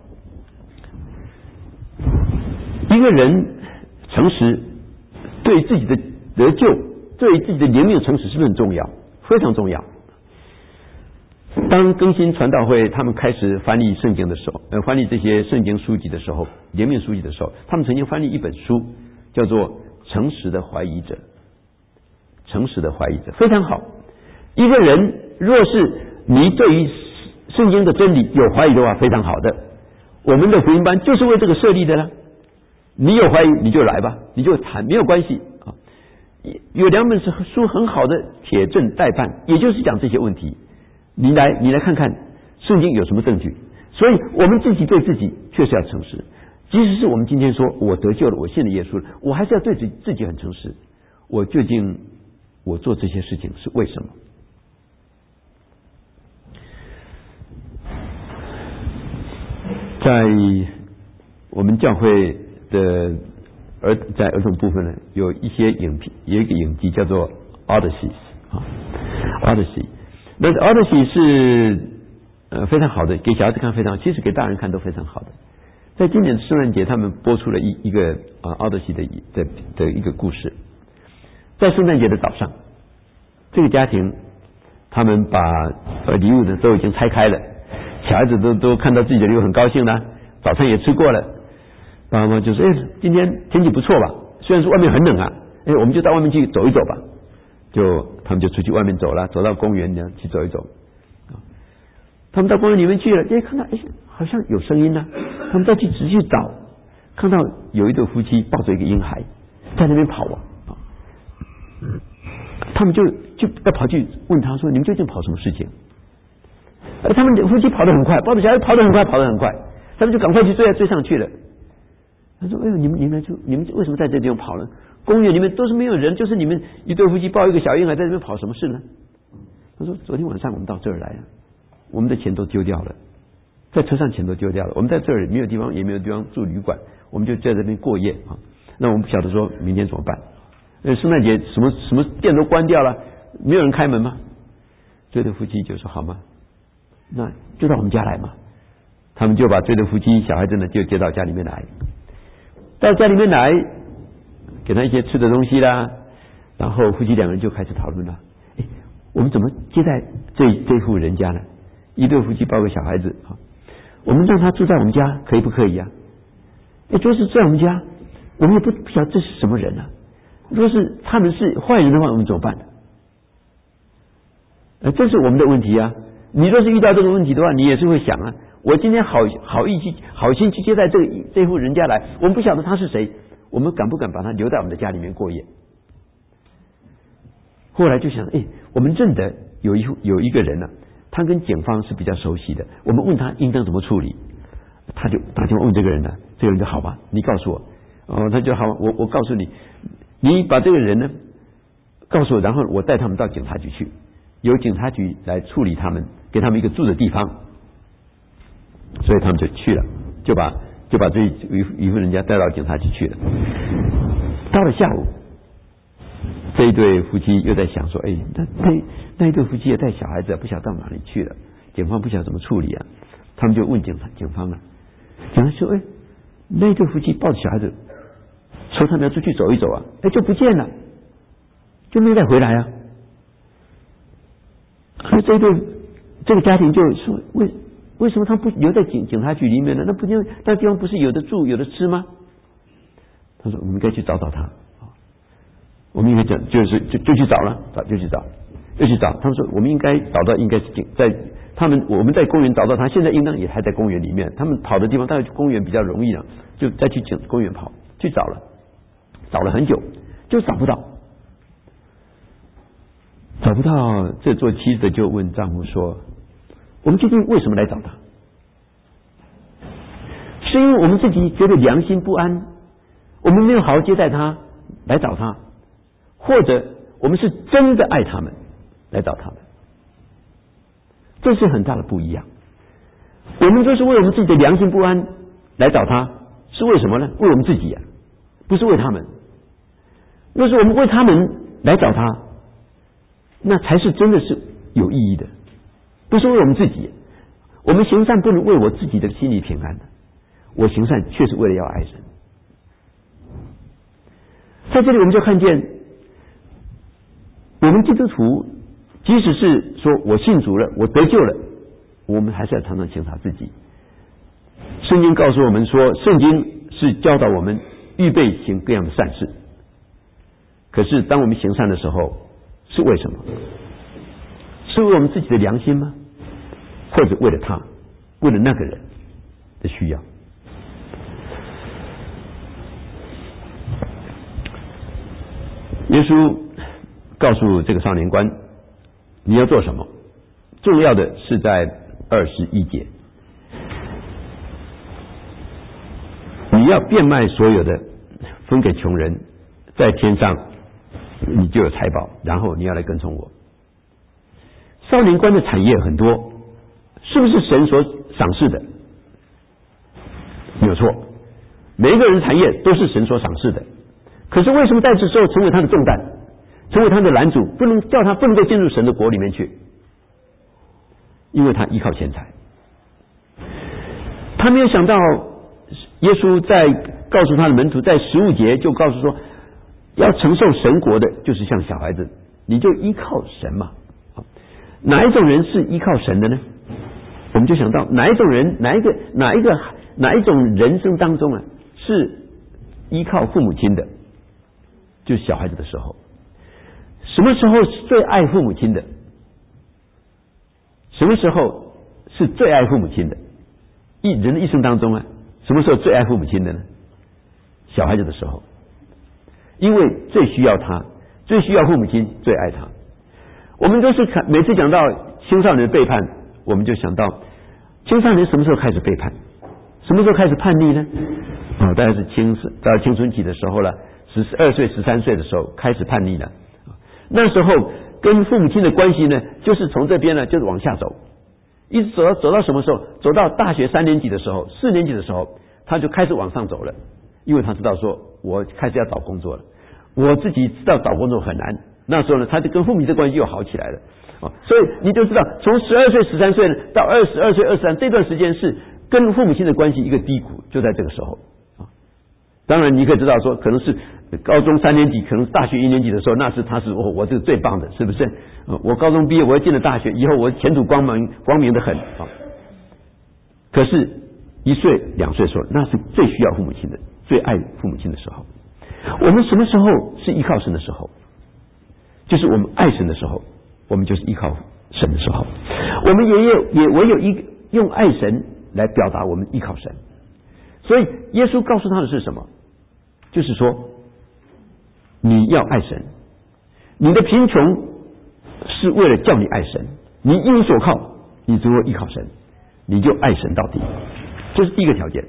一个人诚实，对自己的得救，对自己的灵命诚实是不是很重要？非常重要。当更新传道会他们开始翻译圣经的时候，翻译这些圣经书籍的时候，灵命书籍的时候，他们曾经翻译一本书，叫做《诚实的怀疑者》。诚实的怀疑者非常好。一个人若是你对于圣经的真理有怀疑的话，非常好的。我们的福音班就是为这个设立的啦。你有怀疑你就来吧，你就谈，没有关系啊。有2本书很好的铁证待办，也就是讲这些问题。你来看看圣经有什么证据。所以我们自己对自己确实要诚实。即使是我们今天说我得救了，我信了耶稣了，我还是要对自己很诚实。我究竟我做这些事情是为什么？在我们教会的在儿童部分呢，有一些影片，有一个影集叫做 Odyssey 啊 ，Odyssey。那 Odyssey 是非常好的，给小孩子看非常好，其实给大人看都非常好的。在今年的圣诞节，他们播出了一个Odyssey 的一个故事。在圣诞节的早上，这个家庭他们把礼物呢都已经拆开了，小孩子都看到自己的礼物很高兴了，早餐也吃过了。爸爸妈妈就说：今天天气不错吧？虽然说外面很冷啊，我们就到外面去走一走吧。他们就出去外面走了，走到公园里去走一走。他们到公园里面去了，看到好像有声音呢。他们再去仔细找，看到有一对夫妻抱着一个婴孩在那边跑啊。他们就要跑去问他说：你们究竟跑什么事情？他们夫妻跑得很快，抱着小孩跑得很快，他们就赶快去追上去了。他说：你们为什么在这地方跑呢？公园里面都是没有人，就是你们一对夫妻抱一个小婴孩在这边跑，什么事呢？他说：昨天晚上我们到这儿来了，我们的钱都丢掉了，在车上钱都丢掉了，我们在这儿没有地方，也没有地方住旅馆，我们就在这边过夜啊。那我们不晓得说明天怎么办？圣诞节什么店都关掉了，没有人开门吗？这对夫妻就说：好吗？那就到我们家来嘛。他们就把这对夫妻小孩子呢就接到家里面来，到家里面来给他一些吃的东西啦，然后夫妻2个人就开始讨论了。我们怎么接待这户人家呢？一对夫妻抱个小孩子，我们让他住在我们家可以不可以啊？就是在我们家，我们也不晓得这是什么人啊。如果是他们是坏人的话，我们怎么办？这是我们的问题啊。你若是遇到这个问题的话，你也是会想啊， 我今天好心去接待这户人家来，我们不晓得他是谁，我们敢不敢把他留在我们的家里面过夜？后来就想，我们认得有一个人呢，他跟警方是比较熟悉的，我们问他应当怎么处理，他就打电话问这个人呢，这个人就好吧，你告诉我，他就好，我告诉你，你把这个人呢告诉我，然后我带他们到警察局去，由警察局来处理他们，给他们一个住的地方。所以他们就去了，就把这一户人家带到警察局去了。到了下午，这一对夫妻又在想说，那一对夫妻也带小孩子，不晓得到哪里去了，警方不晓得怎么处理啊。他们就问警方了，警方说，那一对夫妻抱着小孩子说他们要出去走一走啊，就不见了，就没再回来啊。而这个家庭就说，为什么他不留在警察局里面呢？那地方不是有的住有的吃吗？他说我们应该去找他，我们应该就去找了，就去找。他们说我们应该找到，应该是我们在公园找到他，现在应当也还在公园里面。他们跑的地方大概去公园比较容易了，就再去公园跑，去找了很久，就找不到。这做妻子就问丈夫说，我们究竟为什么来找他？是因为我们自己觉得良心不安，我们没有好好接待他来找他，或者我们是真的爱他们来找他们。这是很大的不一样。我们就是为我们自己的良心不安来找他，是为什么呢？为我们自己不是为他们。若是我们为他们来找他，那才是真的是有意义的，不是为我们自己。我们行善不能为我自己的心理平安的，我行善确实为了要爱人。在这里我们就看见，我们基督徒即使是说我信主了，我得救了，我们还是要常常检查自己。圣经告诉我们说，圣经是教导我们预备行各样的善事。可是当我们行善的时候，是为什么？是为我们自己的良心吗？或者为了他，为了那个人的需要？耶稣告诉这个少年官，你要做什么？重要的是在21节，你要变卖所有的，分给穷人，在天上你就有财宝，然后你要来跟从我。少年官的产业很多，是不是神所赏识的？没有错，每一个人的产业都是神所赏识的。可是为什么在这时候成为他的重担，成为他的拦阻，不能够进入神的国里面去？因为他依靠钱财。他没有想到耶稣在告诉他的门徒，在15节就告诉说，要承受神国的就是像小孩子，你就依靠神嘛。哪一种人是依靠神的呢？我们就想到哪一种人，哪一种人生当中是依靠父母亲的，就是小孩子的时候。什么时候是最爱父母亲的？什么时候是最爱父母亲的？人的一生当中什么时候最爱父母亲的呢？小孩子的时候，因为最需要他，最需要父母亲，最爱他。我们都是每次讲到青少年的背叛，我们就想到青少年什么时候开始背叛，什么时候开始叛逆呢？大概是到青春期的时候了，12岁、13岁的时候开始叛逆了。那时候跟父母亲的关系呢，就是从这边呢，就是往下走，一直走到什么时候？走到大学3年级的时候、4年级的时候，他就开始往上走了，因为他知道说，我开始要找工作了，我自己知道找工作很难。那时候呢，他就跟父母亲的关系又好起来了。所以你就知道，从12岁、13岁到22岁、23这段时间是跟父母亲的关系一个低谷，就在这个时候。当然你可以知道说，可能是高中3年级，可能是大学1年级的时候，他是我这个最棒的，是不是？我高中毕业，我要进了大学，以后我前途光明的很。可是1岁、2岁的时候，那是最需要父母亲的，最爱父母亲的时候。我们什么时候是依靠神的时候？就是我们爱神的时候，我们就是依靠神的时候。我们也唯有用爱神来表达我们依靠神。所以耶稣告诉他的是什么？就是说你要爱神，你的贫穷是为了叫你爱神，你一无所靠，你只会依靠神，你就爱神到底，这是第一个条件。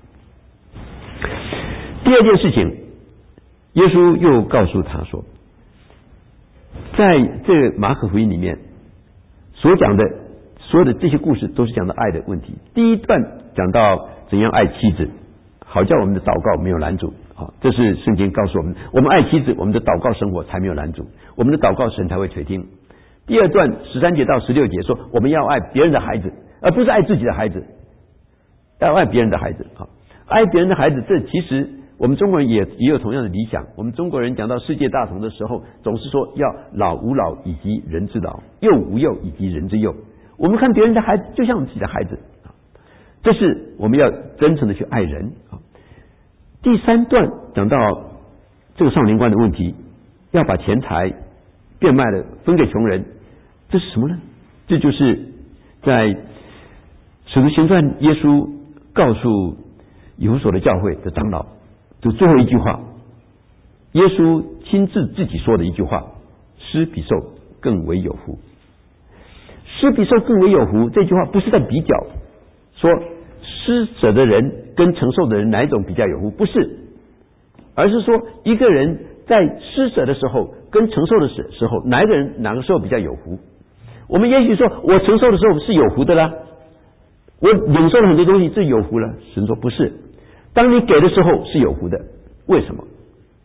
第二件事情，耶稣又告诉他说，在这个马可福音里面所讲的所有的这些故事都是讲到爱的问题。第一段讲到怎样爱妻子，好叫我们的祷告没有拦阻，这是圣经告诉我们，我们爱妻子，我们的祷告生活才没有拦阻，我们的祷告神才会垂听。第二段13节到16节说，我们要爱别人的孩子，而不是爱自己的孩子，要爱别人的孩子。爱别人的孩子，这其实我们中国人也有同样的理想。我们中国人讲到世界大同的时候，总是说要老吾老以及人之老，幼吾幼以及人之幼。我们看别人的孩子就像我们自己的孩子，这是我们要真诚的去爱人。第三段讲到这个少年官的问题，要把钱财变卖了分给穷人，这是什么呢？这就是在使徒行传耶稣告诉以弗所的教会的长老的最后一句话，耶稣亲自自己说的一句话，施比受更为有福。施比受更为有福这句话不是在比较说施舍的人跟承受的人哪一种比较有福，不是，而是说一个人在施舍的时候跟承受的时候，哪个时候比较有福。我们也许说我承受的时候是有福的啦，我领受了很多东西这有福了，神说不是，当你给的时候是有福的。为什么？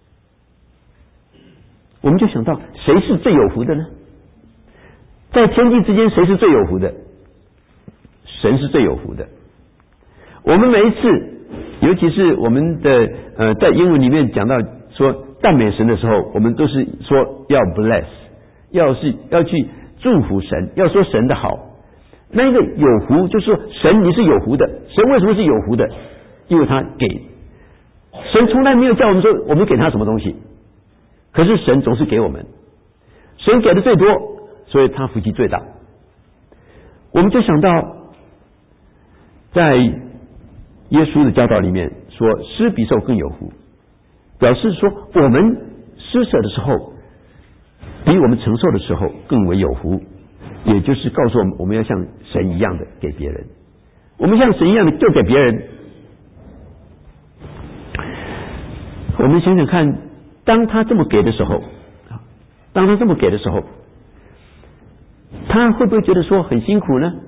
我们就想到谁是最有福的呢？在天地之间谁是最有福的？神是最有福的。我们每一次，尤其是我们的在英文里面讲到说赞美神的时候，我们都是说要 bless， 要去祝福神，要说神的好。那个有福就是说神你是有福的。神为什么是有福的？因为他给，神从来没有叫我们说我们给他什么东西，可是神总是给我们，神给的最多，所以他福气最大。我们就想到在耶稣的教导里面说施比受更有福，表示说我们施舍的时候比我们承受的时候更为有福，也就是告诉我们我们要像神一样的给别人，我们像神一样的就给别人。我们想想看，当他这么给的时候，他会不会觉得说很辛苦呢？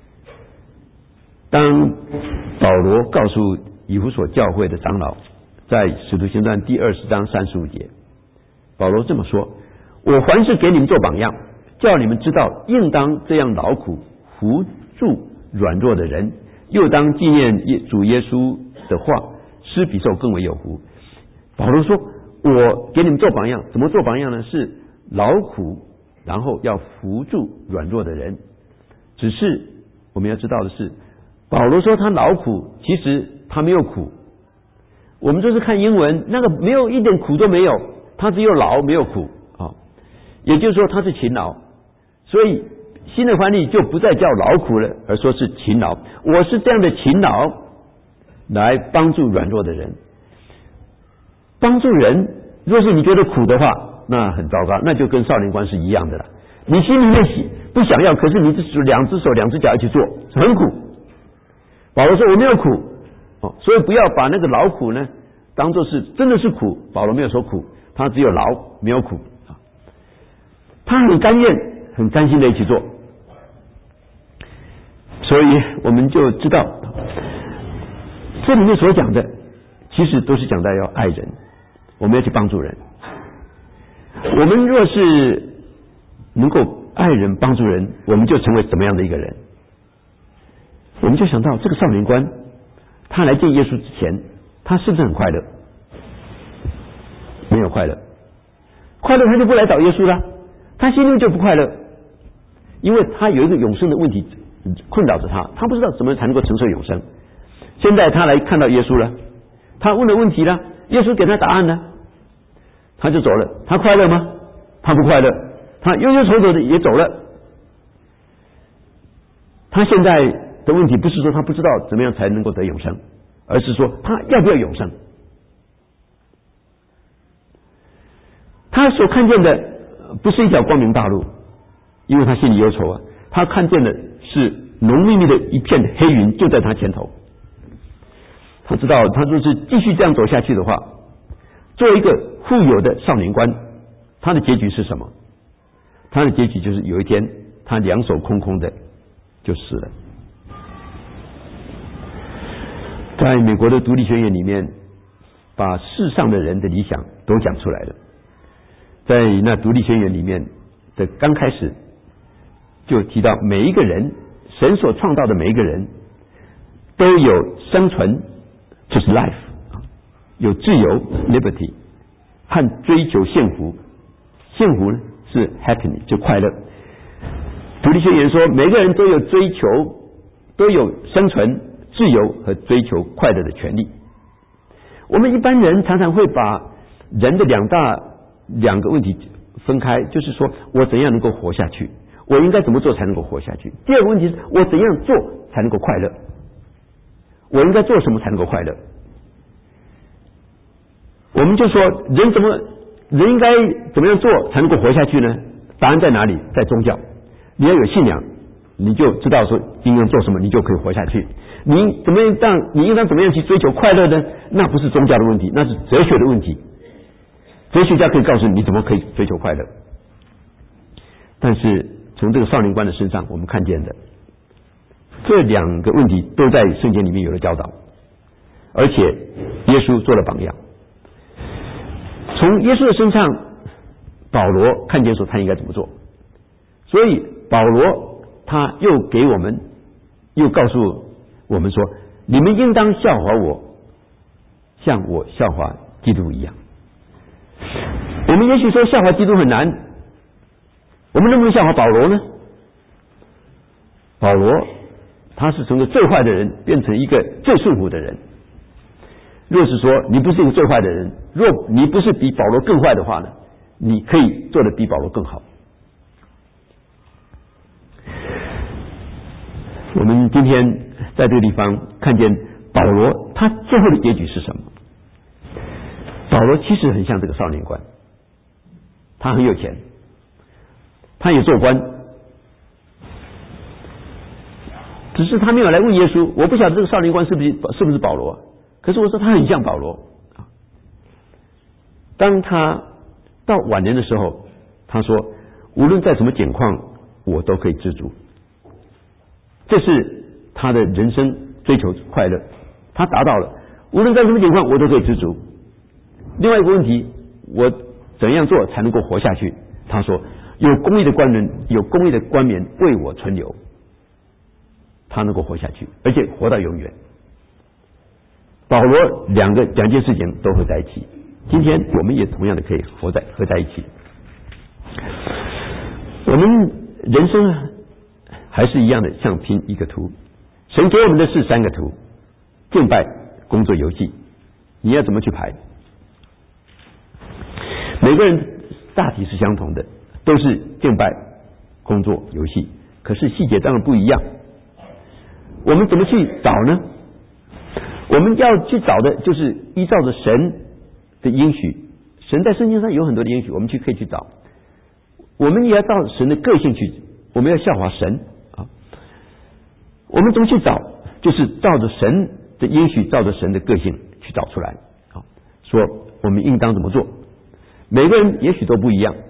当保罗告诉以弗所教会的长老，在使徒行传第20章35节，保罗这么说，我凡事给你们做榜样，叫你们知道应当这样劳苦，扶助软弱的人，又当纪念主耶稣的话，施比受更为有福。保罗说我给你们做榜样，怎么做榜样呢？是劳苦，然后要扶助软弱的人。只是我们要知道的是，保罗说他劳苦，其实他没有苦。我们就是看英文，那个没有一点苦都没有，他只有劳没有苦，也就是说他是勤劳。所以新的翻译就不再叫劳苦了，而说是勤劳。我是这样的勤劳来帮助软弱的人。帮助人，若是你觉得苦的话，那很糟糕，那就跟少年官是一样的了。你心里面不想要，可是你两只手两只脚一起做，很苦。保罗说我没有苦，所以不要把那个劳苦呢当作是真的是苦。保罗没有说苦，他只有劳没有苦，他很甘愿很甘心的一起做。所以我们就知道这里面所讲的其实都是讲到要爱人，我们要去帮助人。我们若是能够爱人帮助人，我们就成为怎么样的一个人？我们就想到这个少年官，他来见耶稣之前，他是不是很快乐？没有快乐，快乐他就不来找耶稣了，他心里就不快乐，因为他有一个永生的问题困扰着他，他不知道怎么才能够承受永生。现在他来看到耶稣了，他问了问题了，耶稣给他答案了，他就走了。他快乐吗？他不快乐，他忧忧愁愁的也走了。他现在的问题不是说他不知道怎么样才能够得永生，而是说他要不要永生。他所看见的不是一条光明大路，因为他心里忧愁啊，他看见的是浓密密的一片黑云就在他前头。他知道他若是继续这样走下去的话，作为一个富有的少年官，他的结局是什么？他的结局就是有一天他两手空空的就死了。在美国的独立宣言里面，把世上的人的理想都讲出来了。在那独立宣言里面的刚开始就提到，每一个人，神所创造的每一个人都有生存，就是 life， 有自由 liberty 和追求幸福。幸福是 happiness， 就快乐。独立宣言说，每个人都有追求，都有生存、自由和追求快乐的权利。我们一般人常常会把人的两个问题分开，就是说我怎样能够活下去，我应该怎么做才能够活下去。第二个问题是我怎样做才能够快乐，我应该做什么才能够快乐。我们就说人应该怎么样做才能够活下去呢？答案在哪里？在宗教。你要有信仰，你就知道说应该做什么，你就可以活下去。你应当怎么样去追求快乐呢？那不是宗教的问题，那是哲学的问题。哲学家可以告诉你怎么可以追求快乐。但是从这个少年官的身上我们看见的这两个问题都在圣经里面有了教导，而且耶稣做了榜样。从耶稣的身上，保罗看见说他应该怎么做，所以保罗他又告诉我们说，你们应当效法我，像我效法基督一样。我们也许说效法基督很难，我们能不能效法保罗呢？保罗他是从一个最坏的人变成一个最顺服的人。若是说你不是一个最坏的人，若你不是比保罗更坏的话呢，你可以做得比保罗更好。我们今天在这个地方看见保罗他最后的结局是什么？保罗其实很像这个少年官，他很有钱，他也做官，只是他没有来问耶稣。我不晓得这个少年官是不是保罗，可是我说他很像保罗。当他到晚年的时候，他说无论在什么境况我都可以知足。这是他的人生追求快乐，他达到了无论在什么情况我都可以知足。另外一个问题，我怎样做才能够活下去？他说有公义的官员为我存留，他能够活下去，而且活到永远。保罗两件事情都合在一起，今天我们也同样的可以合在一起。我们人生还是一样的像拼一个图，神给我们的是3个图：敬拜、工作、游戏。你要怎么去排？每个人大体是相同的，都是敬拜、工作、游戏，可是细节当然不一样。我们怎么去找呢？我们要去找的就是依照着神的应许，神在圣经上有很多的应许，我们可以去找。我们也要照神的个性去，我们要效法神啊。我们怎么去找？就是照着神的应许，照着神的个性去找出来啊。说我们应当怎么做？每个人也许都不一样。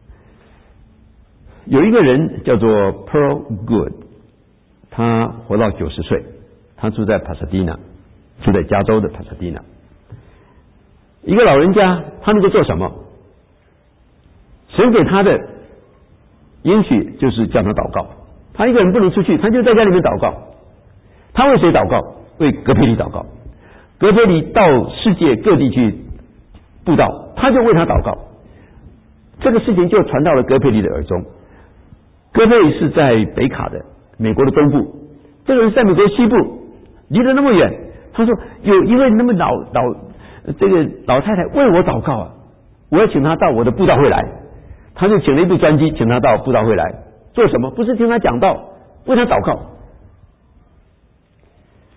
有一个人叫做 Pearl Good， 他活到90岁，他住在帕萨迪纳，住在加州的帕萨迪纳。一个老人家，他能够做什么？神给他的应许就是叫他祷告。他一个人不能出去，他就在家里面祷告。他为谁祷告？为格培里祷告。格培里到世界各地去布道，他就为他祷告。这个事情就传到了格培里的耳中。格培里是在北卡的美国的东部，这个人在美国西部，离得那么远。他说有一位那么老太太为我祷告啊，我要请她到我的布道会来。他就请了一部专机，请她到布道会来做什么？不是听他讲道，为他祷告。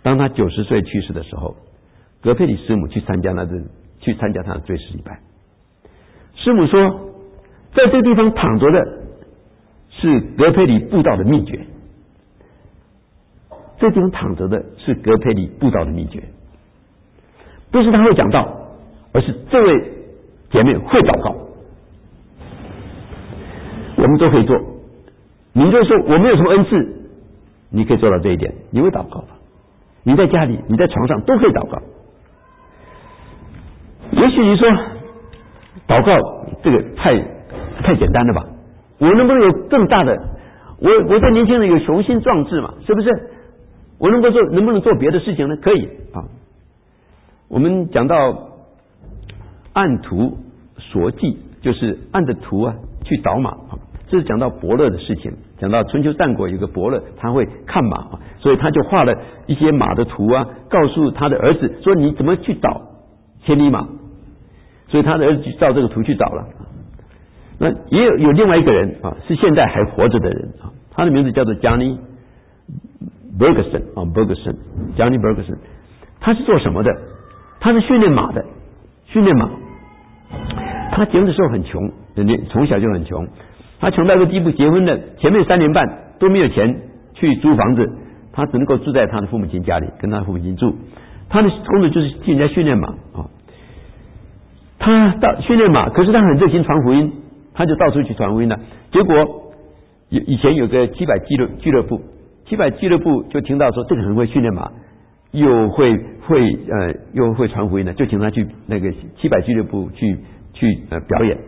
当他90岁去世的时候，格佩里师母去参加他的追思礼拜。师母说，在这个地方躺着的是格佩里布道的秘诀，这地方躺着的是格佩里布道的秘诀，不是他会讲道，而是这位姐妹会祷告。我们都可以做，你就说我没有什么恩赐，你可以做到这一点，你会祷告吧？你在家里，你在床上都可以祷告。也许你说祷告这个太简单了吧？我能不能有更大的？我这年轻人有雄心壮志嘛，是不是？我能不能做别的事情呢？可以啊。我们讲到按图索骥，就是按着图啊去导马啊。这是讲到伯乐的事情，讲到春秋战国有个伯乐，他会看马啊，所以他就画了一些马的图啊，告诉他的儿子说你怎么去导千里马，所以他的儿子就照这个图去导了。那也有另外一个人啊，是现在还活着的人啊，他的名字叫做 Johnny Bergerson 啊 Johnny Bergerson， 他是做什么的？他是训练马的，训练马。他结婚的时候很穷，从小就很穷。他穷到一个地步，结婚了前面3年半都没有钱去租房子，他只能够住在他的父母亲家里，跟他父母亲住。他的工作就是替人家训练马啊。他到训练马，可是他很热心传福音，他就到处去传福音了。结果以前有个700俱乐部，700俱乐部就听到说这个人会训练马，又会传福音的，就请他去那个700俱乐部去表演。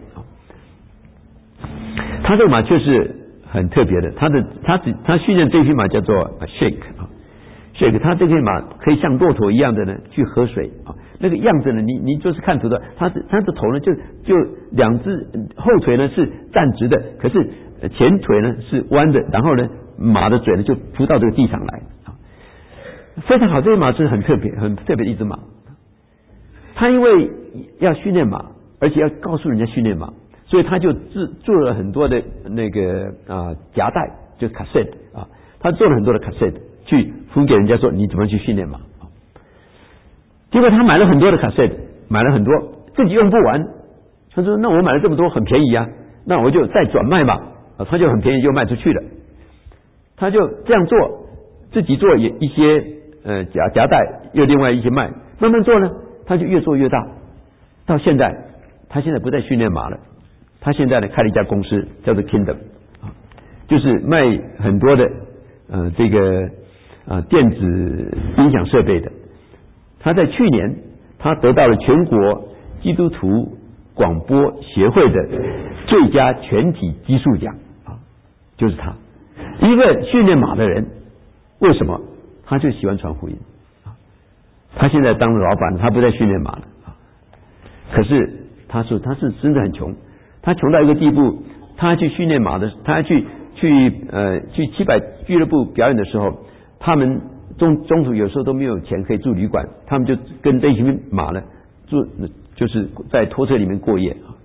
他这个马确实很特别的，他训练这匹马叫做 Shake， 他这匹马可以像骆驼一样的呢去喝水啊，那个样子呢，你就是看图的，他的头呢就2只后腿呢是站直的，可是前腿呢是弯的，然后呢马的嘴呢就扑到这个地上来，非常好，这匹马是很特别的一只马。他因为要训练马，而且要告诉人家训练马，所以他就做了很多的那个夹带，就 cassette 啊，他做了很多的 cassette 去分给人家说你怎么去训练马。结果他买了很多的 cassette， 买了很多，自己用不完。他说那我买了这么多很便宜啊，那我就再转卖嘛，他就很便宜就卖出去了。他就这样做，自己做一些夹带，又另外一些卖，慢慢做呢，他就越做越大。到现在，他现在不再训练马了，他现在呢开了一家公司叫做 Kingdom， 就是卖很多的这个电子音响设备的。他在去年他得到了全国基督徒广播协会的最佳全体基数奖啊，就是他一个训练马的人。为什么？他就喜欢传福音啊。他现在当了老板，他不再训练马了啊。可是他说他是真的很穷，他穷到一个地步，他去训练马的，他去700俱乐部表演的时候，他们中途有时候都没有钱可以住旅馆，他们就跟这群马呢就是在拖车里面过夜啊。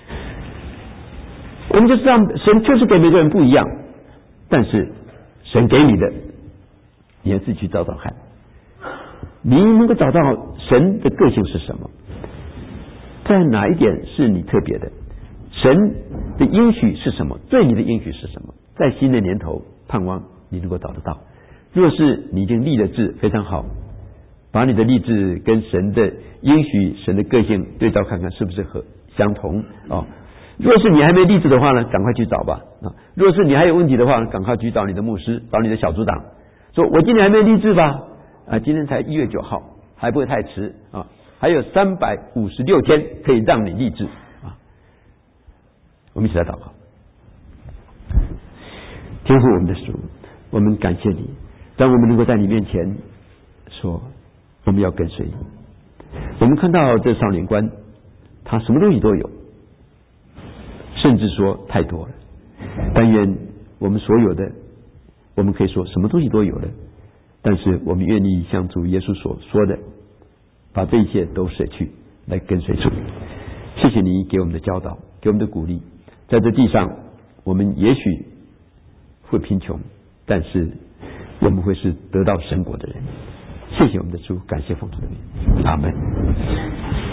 我们就知道神就是给每个人不一样，但是神给你的你要自己去找找看，你能够找到神的个性是什么，在哪一点是你特别的，神的应许是什么，对你的应许是什么，在新的年头盼望你能够找得到。若是你已经立了志，非常好，把你的立志跟神的应许、神的个性对照看看是不是相同啊。若是你还没立志的话呢，赶快去找吧啊。若是你还有问题的话，赶快去找你的牧师，找你的小组长，说我今年还没立志吧啊，今天才1月9号，还不会太迟啊，还有356天可以让你立志啊。我们一起来祷告。天父我们的主，我们感谢你，让我们能够在你面前说我们要跟随你。我们看到这少年官，他什么东西都有，甚至说太多了。但愿我们所有的，我们可以说什么东西都有了，但是我们愿意像主耶稣所说的，把这一切都舍去来跟随主。谢谢你给我们的教导，给我们的鼓励。在这地上我们也许会贫穷，但是我们会是得到神国的人。 谢谢我们的主，感谢奉主的名，阿门。